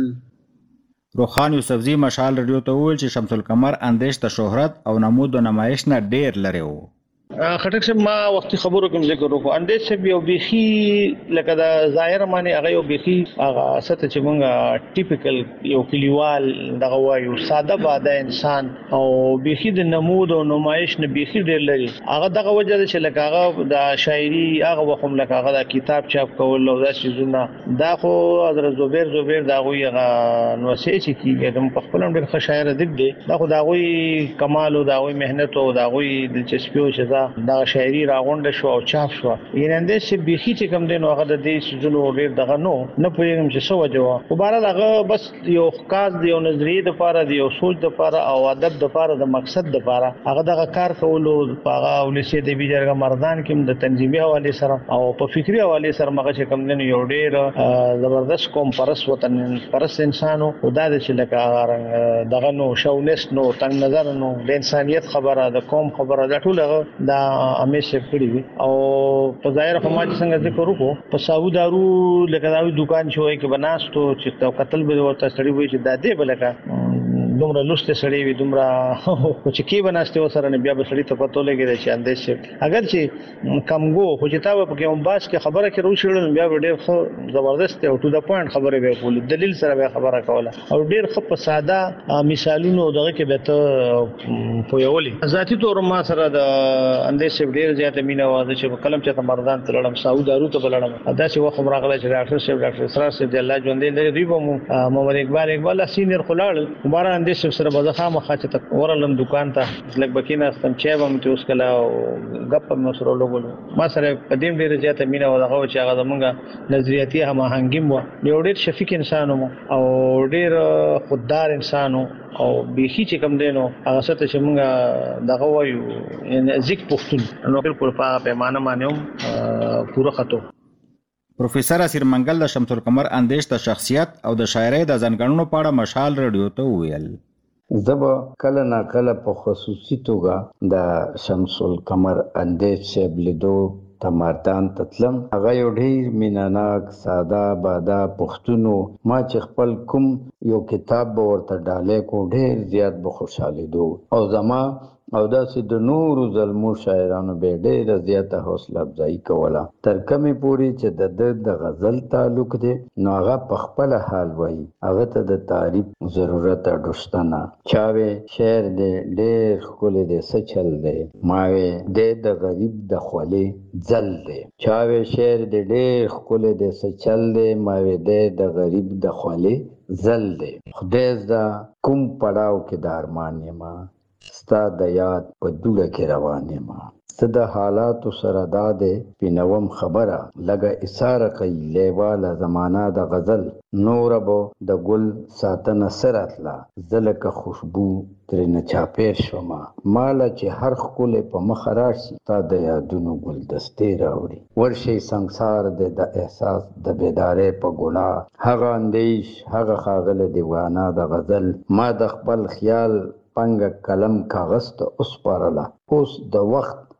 روخان یوسفزي مشال رادیو ته وویل چې شمس القمر اندیش ته شهرت او نمود و نمایش نه ډېر لري و خټک صاحب ما وختي خبرو کوم ذکر وکړو اندیش صاحب یو بيخي لکه دا ظاهر معنی هغه یو بيخي هغه ست چې مونږه ټیپیکل یو کلیوال دغه وایو ساده باده انسان او بيخي د نمود او نمایش نه بيخي ډېر لري هغه دغه وجه چې لکه هغه د شاعري هغه وخم لکه هغه د کتاب چاپ کول او دا شیزونه دا خو حضرت زبیر دا غوي هغه نو چې کیږي د خپل ډېر ښه شاعر دی دا خو دا غوي کمال او دا غوي مهنت او دا غوي دلچسپي او دا شاعري راغونډه شو او چاپ شو ینده چې بيخي چې کوم دین هغه د دې سجلو ډېر دغه نو نه پوهیږم چې څه وجه و خو بهر هغه بس یو خاص دی یو نظریه د لپاره دی یو سوچ د لپاره او ادب د لپاره د مقصد د لپاره هغه دغه کار کولو هغه ولسی د بیجرګه مردان کې د تنظیمي حواله سره او په فکری حواله سره مغه چې کوم دین یو ډېر زبردست قوم پرس وطن پرس انسانو خدا دې چې لکه دغه نو شاونست نو تنگ نظر نو د انسانيت خبره د قوم خبره د ټول دا همیشه کړی وي او په ظاهر هم چې څنګه ذکر وکړو په سعودارو لکه دا دکان شوی کې بناستو چې قتل به ورته سړی وي چې دا دې بلکه دومره لوسته سړی وي دومره چې کی بناسته وسره نه بیا به سړی ته پته لګی چې اندیش اگر چې کمګو خو چې تا په کوم باس کې خبره کې روشل بیا ډېر زبردست او ټو د پوینټ خبره به کول دلیل سره به خبره کوله او ډېر خپ په ساده مثالونو دغه کې به ته پویولې ذاتی تور ما سره د اندیش ډېر زیاته مینه واده چې کلم چې مردان تلړم سعودارو ته بلړم دا چې وخت راغله چې ډاکټر صاحب ډاکټر اسرار صاحب الله ژوندې لري دوی به محمد اقبال سینیر خلال مبارک اندیش سره بځه خامخا چې ورلم دکان ته لګ بکینه استم چې به مته اوس کلا غپ مې سره لګول ما سره قدیم ډیر زیاته مینه و دغه چې هغه زمونږه نظریاتي هماهنګي مو یو ډیر شفیق انسان مو او ډیر خوددار انسان او بيخي چې کوم دینو هغه ست چې مونږه دغه وایو ان ذک پښتون نو بالکل په پیمانه باندې پوره خطو پروفیسور اسیر منګل د شمس القمر اندیش ته شخصیت او د شاعرۍ د ځانګړنو په اړه مشال رادیو ته وویل زبا کله نا کله په خصوصي توګه د شمس القمر اندیش صاحب لیدو تمردان تتلم هغه یو ډېر میناناک ساده باده پښتونو ما چې خپل کوم یو کتاب به ورته ډالې کو ډېر زیات به خوشحالي دو او زما او داسې د نورو ظلمو شاعرانو به ډېره زیاته حوصله افزایي کوله تر کومې پورې چې د غزل تعلق دی نو هغه په خپله حال وایي هغه ته د تعریف ضرورت اډوشته نه چاوې شعر دی ډېر ښکلی دی څه چل دی ماوې دی د غریب د خولې ځل دی چاوې شعر دی ډېر ښکلی دی څه چل دی ماوې دی د غریب د خولې ځل دی خدای زده کوم پړاو کې د ارمان یمه ستا د یاد په دوړه کې روان یم څه د حالاتو سره دا دی پینوم خبره لږه اثاره کوي لیواله زمانه د غزل نوره به د ګل ساتنه څه راتله زه لکه خوشبو ترېنه چاپېر شومه ماله چې هر ښکلی په مخه راشي تا د یادونو ګلدستې راوړي ورشي سنګسار دی د احساس د بیدارۍ په ګناه هغه اندیش هغه ښاغلی دیوانه د غزل ما د خپل خیال پنګه قلم کاغذ ته وسپارله اوس د وخت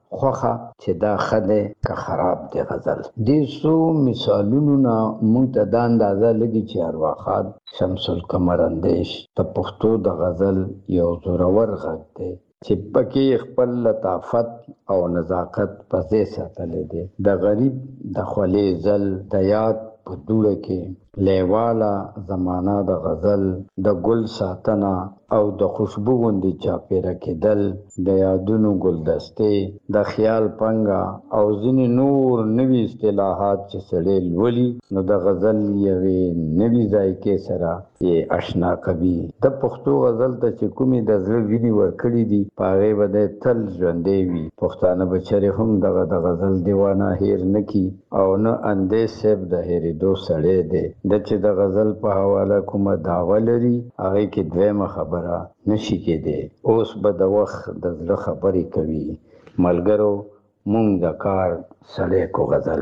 خوخه چې دا خده که خراب دی غزل. دې څو مثالونو نه موږ ته دا اندازه لګي چې ارواښاد شمس القمر اندیش د پښتو د غزل یو زورور غږ دی چې پکې خپل لطافت او نزاکت په ځای ساتلی دی. د غریب د خولې زل د یاد په دوړه کې لیواله زمانه د غزل د ګل ساتنه او د خوشبو غوندې چاپېره کېدل د یادونو ګلدستې د خیال پنګه او ځینې نور نوي اصطلاحات چې سړی لولي نو د غزل یوې نوي ذایقې سره یې اشنا کوي. د پښتو غزل ته چې کومې د زړه وینې ورکړي دي په هغې به دی تل ژوندی وي. پښتانه به چرې هم دغه د غزل دیوانه هیر نه کړي او نه اندیش صاحب د هېرېدو سړی دی. د چې د غزل په حواله کومه دعوه لري هغې کې دویمه خبره نشي کېدی. اوس به د وخت د زړه خبرې کوي. ملګرو مونږ د کار سړی کو غزل.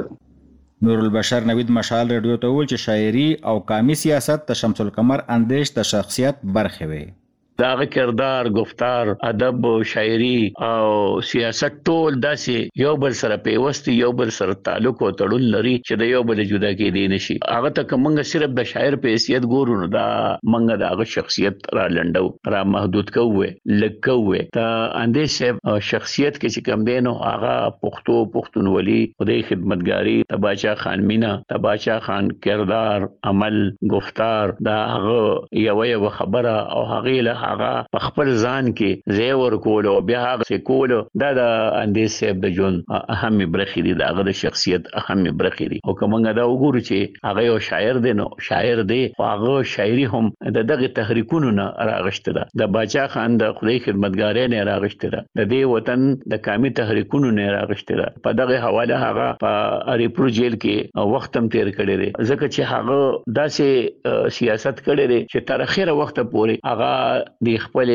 نور البشر نوید مشال رادیو ته وویل چې شاعري او قامي سیاست د شمس القمر اندیش د شخصیت برخې وي. داغه کردار، گفتار، ادب او شاعري او سیاست ټول داسې یو بل سره پیوستي، یو بل سره تعلق او تړون لري چې د یو بل جدا کېدی نشي. هغه ته کومه صرف د شاعر په حیثیت ګورو نو دا منګه داغه شخصیت را لنډو را محدود کوو لکوو. ته اندیش شخصیت کې چې کم دینو هغه پښتونولي، خدای خدمتګاری، تباچا خان مینا، تباچا خان کردار، عمل، گفتار، دا هغه یو خبره او هغه هغه په خپل ځان کې زیور کول او بیا هغه څه کول دا د اندیش صاحب د ژوند اهمه برخه دي، دغه د شخصیت اهمه برخه دي. او کومه دا وګورو چې هغه یو شاعر دی نو شاعر دی خو هغه شاعري هم د دغه تحریکونو نه راغشته ده. د باچا خان د خدای خدمتګاری نه راغشته ده، د دې وطن د قومي تحریکونو نه راغشته ده. په دغه حواله هغه په اریپور جیل کې وخت هم تیر کړی دی ځکه چې هغه داسې سیاست کړی دی چې تر اخره وخت پورې هغه د خپل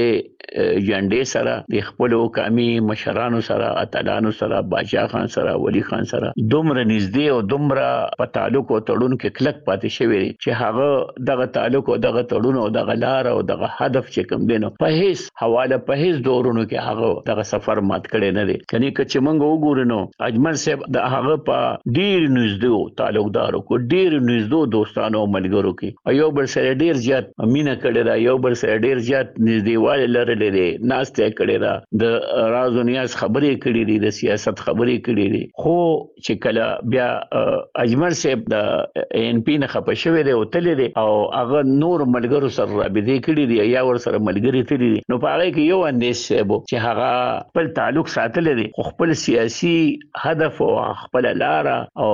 جنډې سره د خپل قومي مشرانو سره، اتلانو سره، باچا خان سره، ولی خان سره دومره نږدې او دومره په تعلق او تړون کې کلک پاتې شوی چې هغه دغه تعلق او دغه تړون او دغه لار او دغه هدف چې کوم دینو په هیڅ حواله په هیڅ دورونو کې هغه دغه سفر مات کړي نه دي. کني چې موږ وګورو نو اجمل صاحب د هغه په ډیر نږدې تعلقدارو کو ډیر نږدې دوستانو ملګرو کې یو بل سره ډیر زیات مینه کړي دا، یو بل سره ډیر زیات نږدېوالی لرلې دی، ناسته کړې ده، د راز و نیاز خبرې کړې دي، د سیاست خبرې کړې دي. خو چې کله بیا اجمل صاحب د ان پی نه خپه شوی دی او تللی دی او هغه نور ملګرو سره رابطې کړې دي یا ور سره ملګري تللی دي نو په هغه کې یو اندیش صاحب چې هغه خپل تعلق ساتلی دی خو خپل سیاسي هدف او خپل لار او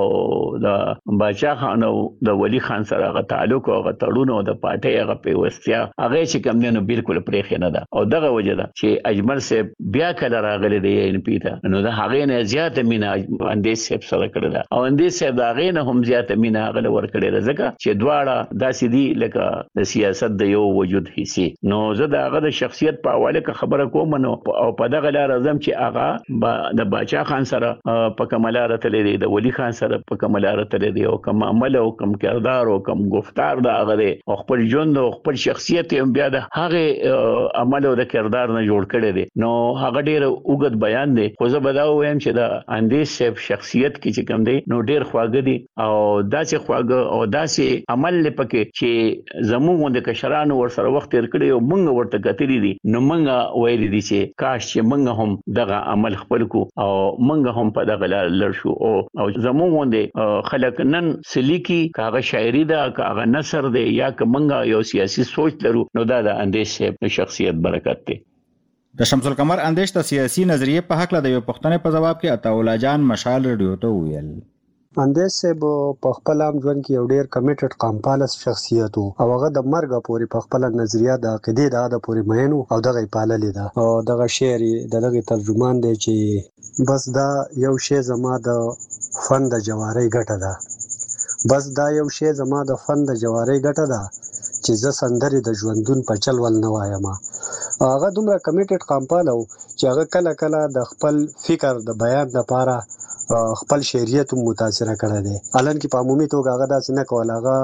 د باچا خان او د ولی خان سره هغه تعلق او هغه تړون او د پارټۍ هغه پیوستیا هغه چې کوم دی نو بالکل پرېښې نه ده. او دغه وجه ده چې اجمل صاحب بیا کله راغلی دی ان پی ته نو د هغې نه زیاته مینه اندیش صاحب سره کړې ده او اندیش صاحب د هغې نه هم زیاته مینه هغه له ورکړې ده ځکه چې دواړه داسې دي لکه د سیاست د یو وجود حصې. نو زه د هغه د شخصیت په حواله کې خبره کوم نو او په دغه لاره ځم چې هغه د باچا خان سره په کومه لاره تللی دی، د ولی خان سره په کومه لاره تللی دی او کوم عمل او کوم کردار او کوم گفتار د هغه دی او خپل ژوند او خپل شخصیت هم بیا د هغه عمل او د کردار نه جوړ کړی دی. نو هغه ډیر اوږد بیان دی خو زه به دا ووایم چې د اندیش صاحب شخصیت کې چې کوم دی نو ډیر خواږه دی او داسې خواږه او داسې عمل لري پکې چې زموږ د کشرانو ور سره وخت تیر کړی او موږ ورته کتلی دي نو موږ ویل دي چې کاش چې موږ هم دغه عمل خپل کو او موږ هم په دغه لار شو او زموږ د خلک نن سلیکی کاغه شاعری دا کاغه نثر دی یا که موږ یو سیاسي سوچ لرو نو دا د اندیش صاحب شخصیت برکت دی. د شمس القمر اندیش د سیاسي نظریې په حق له د یو پښتنې په جواب کې عطاالله جان مشال رادیو ته ویل اندیش صاحب په خپل عام ژوند کې یو ډیر کمیټډ قامپالس شخصیت او هغه د مرګ پورې په خپل نظریه د عقیدې د اده پورې مهینو او دغه پاللې ده او دغه شعر دغه ترجمان دی چې بس دا یو شی زما د فن د جواری ګټه ده، بس دا یو شی زما د فن د جواری ګټه ده چې زه سندري د ژوندون په چل ول نه وایم. هغه دومره کمیټډ قامپال او چې هغه کله کله د خپل فکر د بیان لپاره خپل شعریت متاثر کړی دی. الان کې په عمومي توګه هغه داسې نه کول، هغه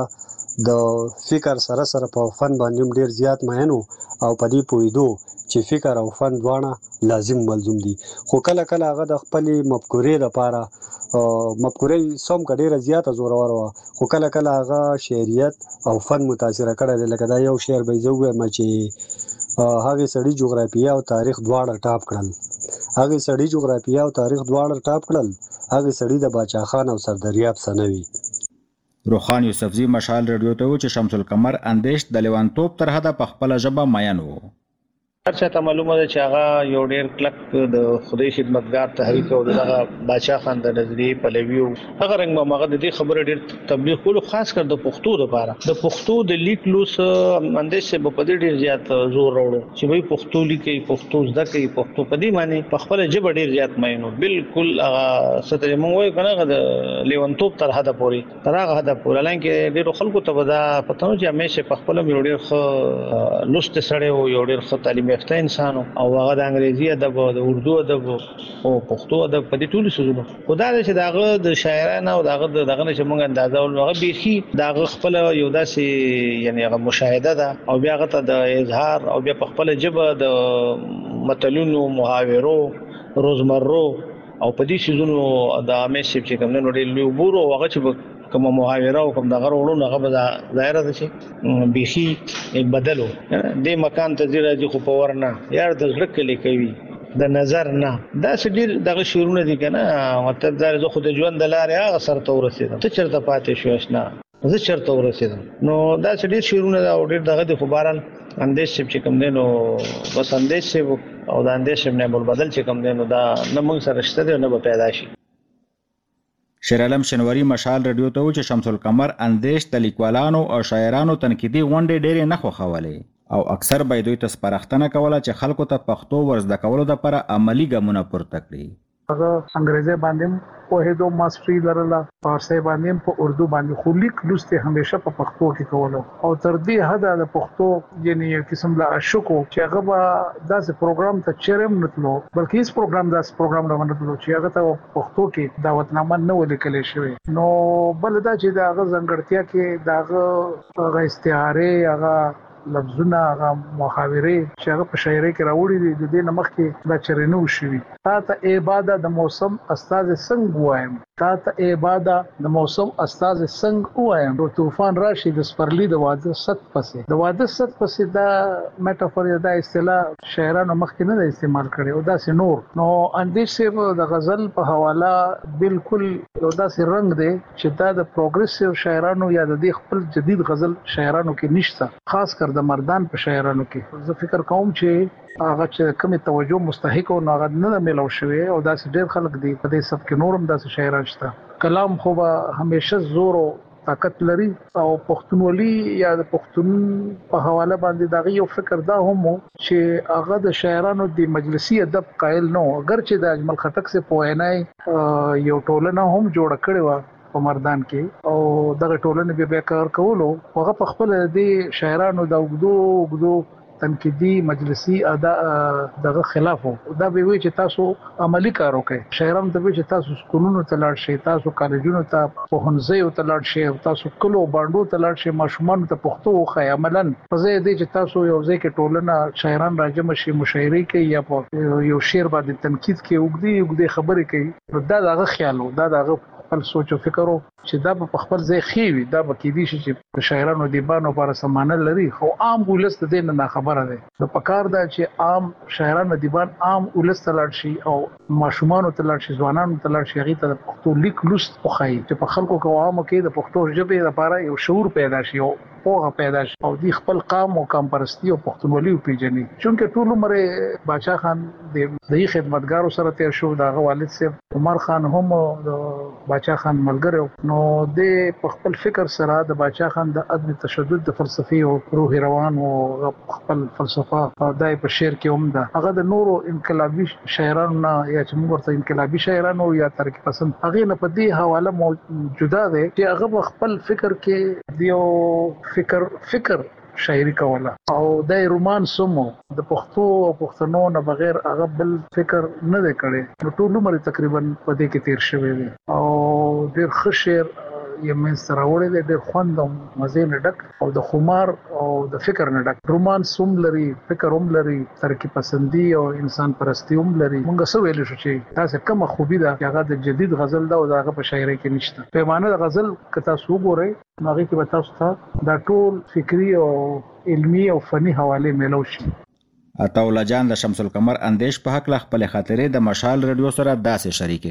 د فکر سره سره په فن باندې ډیر زیات مهنو او په دې پویدو چې فکر او فن دواړه لازم ملزوم دي. خو کله کله هغه د خپل مفکورې لپاره مفکورې سم کډیره زیاته زورور و، خو کله کله هغه شعریت او فن متاثر کړل. لکه دا یو شعر به زه وایم چې هغه سړی جغرافیه او تاریخ دواړه ټاپ کړل. هغه سړی جغرافیه او تاریخ دواړه ټاپ کړل. هغه سړی د باچا خان او سردریاب سنوي. روخان یوسفزی مشال رادیو ته و چې شمس القمر اندیش د لیوانتوب تر حده په خپل ژبه مین و. هر چا ته معلومه ده چې هغه یو ډېر کلک د خدای خدمتګار تحریک او دغه باچا خان د نظریې پلوي او هغه رنګ ما هغه د دې خبره ډېر تبلیغ کولو، خاص کر د پښتو لپاره. د پښتو د لیکلو سره اندیش په دې ډېر زیات زور راوړو چې وای پښتو لیکي، پښتو زده کوي، پښتو په دې معنی په خپل ژبه ډېر زیات مینو. بالکل هغه ستې مونږ وای کنه د لیونتوب تر حده پورې تر هغه حده پورې لکه ډېر خلکو ته ودا پته نو چې همیشه په خپل یو ډېر ښه لوست سره او یو ډېر ښه تعلیم یافته انسان او هغه د انګریزي ادب او د اردو ادب او پښتو ادب په دې ټولو سوزونو خدای چې داغه د شاعرانو او داغه دغه نشه مونږ اندازه او هغه بيخي داغه خپل یو داسې یعنی هغه مشاهده ده او بیا هغه ته د اظهار او بیا په خپل ژبه د متلونو محاورو روزمرو او په دې سوزونو د همیشه چې کوم نه لري لوبورو هغه چې کوم محاوره او کوم دغه وړو هغه به ظاهره ده چې بيخي بدلو د مکان ته زیره دي خو په ورنه یار د زړه کلی کوي د نظر نه دا ډیر دغه شعرونه دي کنه. مطلب دا زه خو د ژوند د لارې هغه سره ته ورسېدم، ته چرته پاتې شو آشنا، زه چرته ورسېدم. نو دا ډیر شعرونه دا ډیر دغه د خبران اندیش چې کوم دینو بس اندیش او د اندیش نه بل بدل چې کوم دینو دا نه موږ سره شته دی نه به پیدا شي. شیر علم شنواری مشال رادیو ته و چې شمس القمر اندیش د لیکوالانو او شاعرانو تنقیدي غونډې ډېرې نه خوښولې او اکثر به دوی ته سپارښتنه کوله چې خلکو ته پښتو ورزده کولو لپاره عملی ګامونه پورته کړي. هغه انګریزي باندې په هدو ماستری لرله، فارسی باندې په اردو باندې خو لیک لوست همیشه په پښتو کې کولو او تر دې حد د پښتو یعنی یو قسم لا اشکو چې هغه به داسې پروګرام ته چیرم نتلو بلکې هیڅ پروګرام نه نتلو چې هغه ته پښتو کې دعوتنامه نه ولیکل شوی. نو بل دا چې دا هغه ځنګړتیا کې دا هغه استعاره هغه لفظونه هغه محاورې چې هغه په شاعرۍ کې راوړي دي د دې نمخ کې دا چرنو شوی. تا ته عبادت د موسم استاد څنګه وایم، تا ته عبادت د موسم استاد څنګه وایم، او طوفان راشي د سپرلی د واده ست پسې د واده ست پسې دا میټافور دا اصطلاح شاعرانو مخ کې نه استعمال کړي او دا سي نور. نو اندیش د غزل په حواله بالکل یو داسې رنگ دی چې دا د پروګریسیو شاعرانو یا د خپل جدید غزل شاعرانو کې نشته، خاص کر د مردان په شاعرانو کې. زه فکر کوم چې هغه چې کومه توجه مستحق او هغه نه ملو شوی او داسې ډېر خلک دي په دې سب کې نورم داسې شاعران شته. کلام خو به همیشه زور او طاقت لري او پښتونولي یا د پښتون په حواله باندې دا یو فکر دا هم چې هغه د شاعرانو د مجلسي ادب قائل نه، اگر چې د اجمل خټک سے پوینای یو ټولنه هم جوړ کړي و په مردان کې او دغه ټولنه به کار کولو هغه په خپل د شاعرانو د وګدو تنقیدي مجلسي ادا دغه خلاف دا به وی چې تاسو عملی کار وکړئ. شاعرانو ته وی چې تاسو سکولونو ته لاړ شئ، تاسو کالجونو ته پوهنځیو ته لاړ شئ، تاسو کلو باندې ته لاړ شئ، ماشومان ته پښتو وخی عملاً په ځای دی چې تاسو یو ځای کې ټولنه شاعران راجم شي مشاعري کوي یا په یو شعر باندې تنقید کوي وګدي خبرې کوي. دا دغه خیال دا دغه خپل سوچ او فکر چې دا په خپل ځای خېوي دا به کې دي چې شاعرانو دیبانو لپاره سمانه لري خو عام ولست دې نه خبره ده. نو پکار دا چې عام شاعرانو دیبان عام ولست لاړ شي او ماشومان ته لاړ شي، ځوانانو ته لاړ شي، هغه ته پښتو لیک لوست خوای چې په خلکو کې عوامو کې د پښتو ژبې لپاره یو شعور پیدا شي او پوهه پیدا شي او دی خپل قام او قام پرستی او پښتونولي پیژني. چونکه ټول عمر باچا خان د خدمتګارو سره تیر شو، دغه والد صاحب عمر خان هم د باچا خان ملګری، نو د خپل فکر سره د باچا خان د عدم تشدد د فلسفي او روح روان او خپل فلسفه دای په شعر کې هم ده. هغه د نورو انقلابي شاعرانو نه یا چې موږ ورته انقلابي شاعرانو یا ترقی پسند هغه نه په دې حواله موجوده ده چې هغه خپل فکر کې دیو فکر شاعری کوله او د رومانس مو د پښتو او پښتنو نه بغیر هغه بل فکر نه دی کړی. نو ټول عمر تقریبا په دې کې تیر شوی دی او ډیر ښه شعر یمن سره وړي د خوند او مزه نه ډک او د خمار او د فکر نه ډک رومانس هم لري فکر هم لري ترکیب پسندي او انسان پرستی هم لري موږ څه ویل شو چې تاسو کومه خوبي ده چې هغه د جدید غزل ده او هغه په شاعري کې نشته پیمانه د غزل کته سو ګوري هغه کې به تاسو ته دا ټول فکری او علمی او فني حواله ملو شي عطاولا جان د شمس القمر اندیش په حق خپل خاطرې د مشال رادیو سره داسې شریک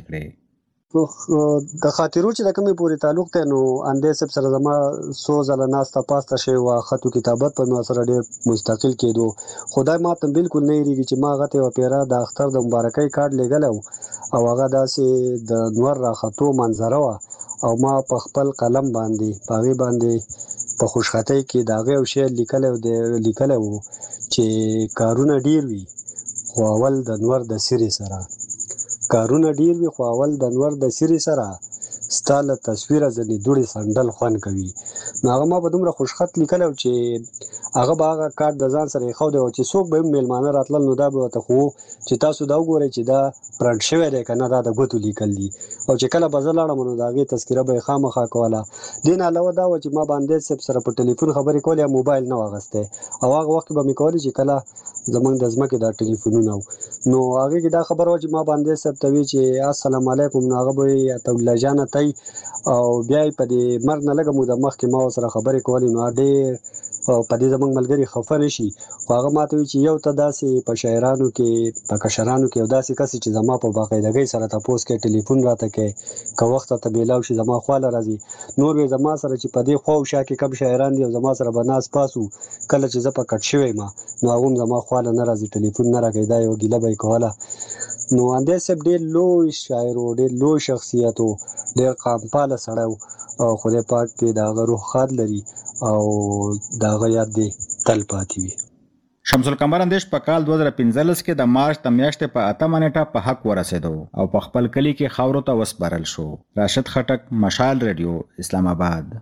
کړي د خاطرو چې د کومې پورې تعلق ته نو اندیش سره زما سوز له ناستا پاستا شی وا خطو کتابت په ما سره ډېر مستقل کېدو خدای ما ته بالکل نه ریږي چې ما غته و پیرا د اختر د مبارکۍ کارت لګلو او هغه داسې د نور را خطو منظره وا او ما په خپل قلم باندې پاغي باندې په خوشخطۍ کې داغه او شعر لیکلو چې کارونه ډیر وي خو اول د نور د سری سره کارونه ډیر وي خو اول د نور د سری سره ستاله تصویر ځنې دوړي سندل خوان کوي نو هغه ما په دومره خوشخط لیکلو چې هغه باغه کارت د ځان سره خو د چې څوک به میلمانه راتلل نو دا به ته خو چې تاسو دا وګورئ چې دا پرنټ شوی دی کنه دا د ګوتو لیکل دي او چې کله بزلاړم نو داغه تذکره به خامخا کوله دین علاوه دا و چې ما باندې سره په ټلیفون خبرې کولې یا موبایل نه واغسته او هغه وخت به مې کولې چې کله زمونږ د ځمکې دا ټلیفونونه نو هغه کې دا خبر و چې ما باندې سبتوي چې السلام علیکم نو هغه به عطاولا جان تای او بیا په دې مرګ نه لګم د مخ کې ما سره خبرې کولې نو ډېر او په دې زمونږ ملګری خفه نشي خو هغه ماته وی چې یو ته داسې په شاعرانو کې په کشرانو کې داسې کس چې زما په باقاعدګۍ سره تاسو کې ټلیفون راته کې که وخت ته بیلاو شي زما خواله راځي نور به زما سره چې په دې خو شا کې کم شاعران دي او زما سره بناس پاسو کله چې زه په کټ شوی ما نو هغه زما خواله نه راځي ټلیفون نه راګی دا یو ګیله به کوله نو اندې سب ډېر لوی شاعر او ډېر لوی شخصیت او ډېر قامپاله سړی او خدای پاک دې دا روح خاد لري او دا غیاد دی تل پاتې وي شمس القمر اندیش په کال 2015 کې د مارچ د میاشتې په 8 نیټه په حق ورسېدو او په خپل کلی کې خاورو ته وسپارل شو راشد خټک مشال رادیو اسلام آباد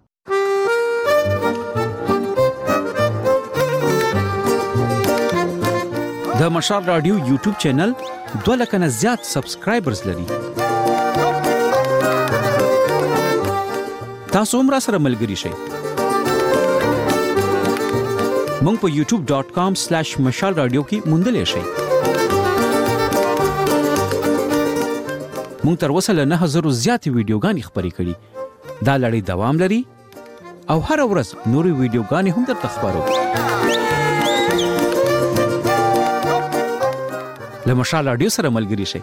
د مشال رادیو یوټیوب چینل 2 لک نه زیات سبسکرایبرز لري تاسو هم را سره ملګری شئ مونږ په youtube.com/mashalradio کې موندلې شئ مونږ تر اوسه له 9000 زیات ویډیوګانې خپرې کړې دا لړۍ دوام لري او هر ورځ نورې ویډیوګانې هم درته خپرو له مشال رادیو سره ملګری شئ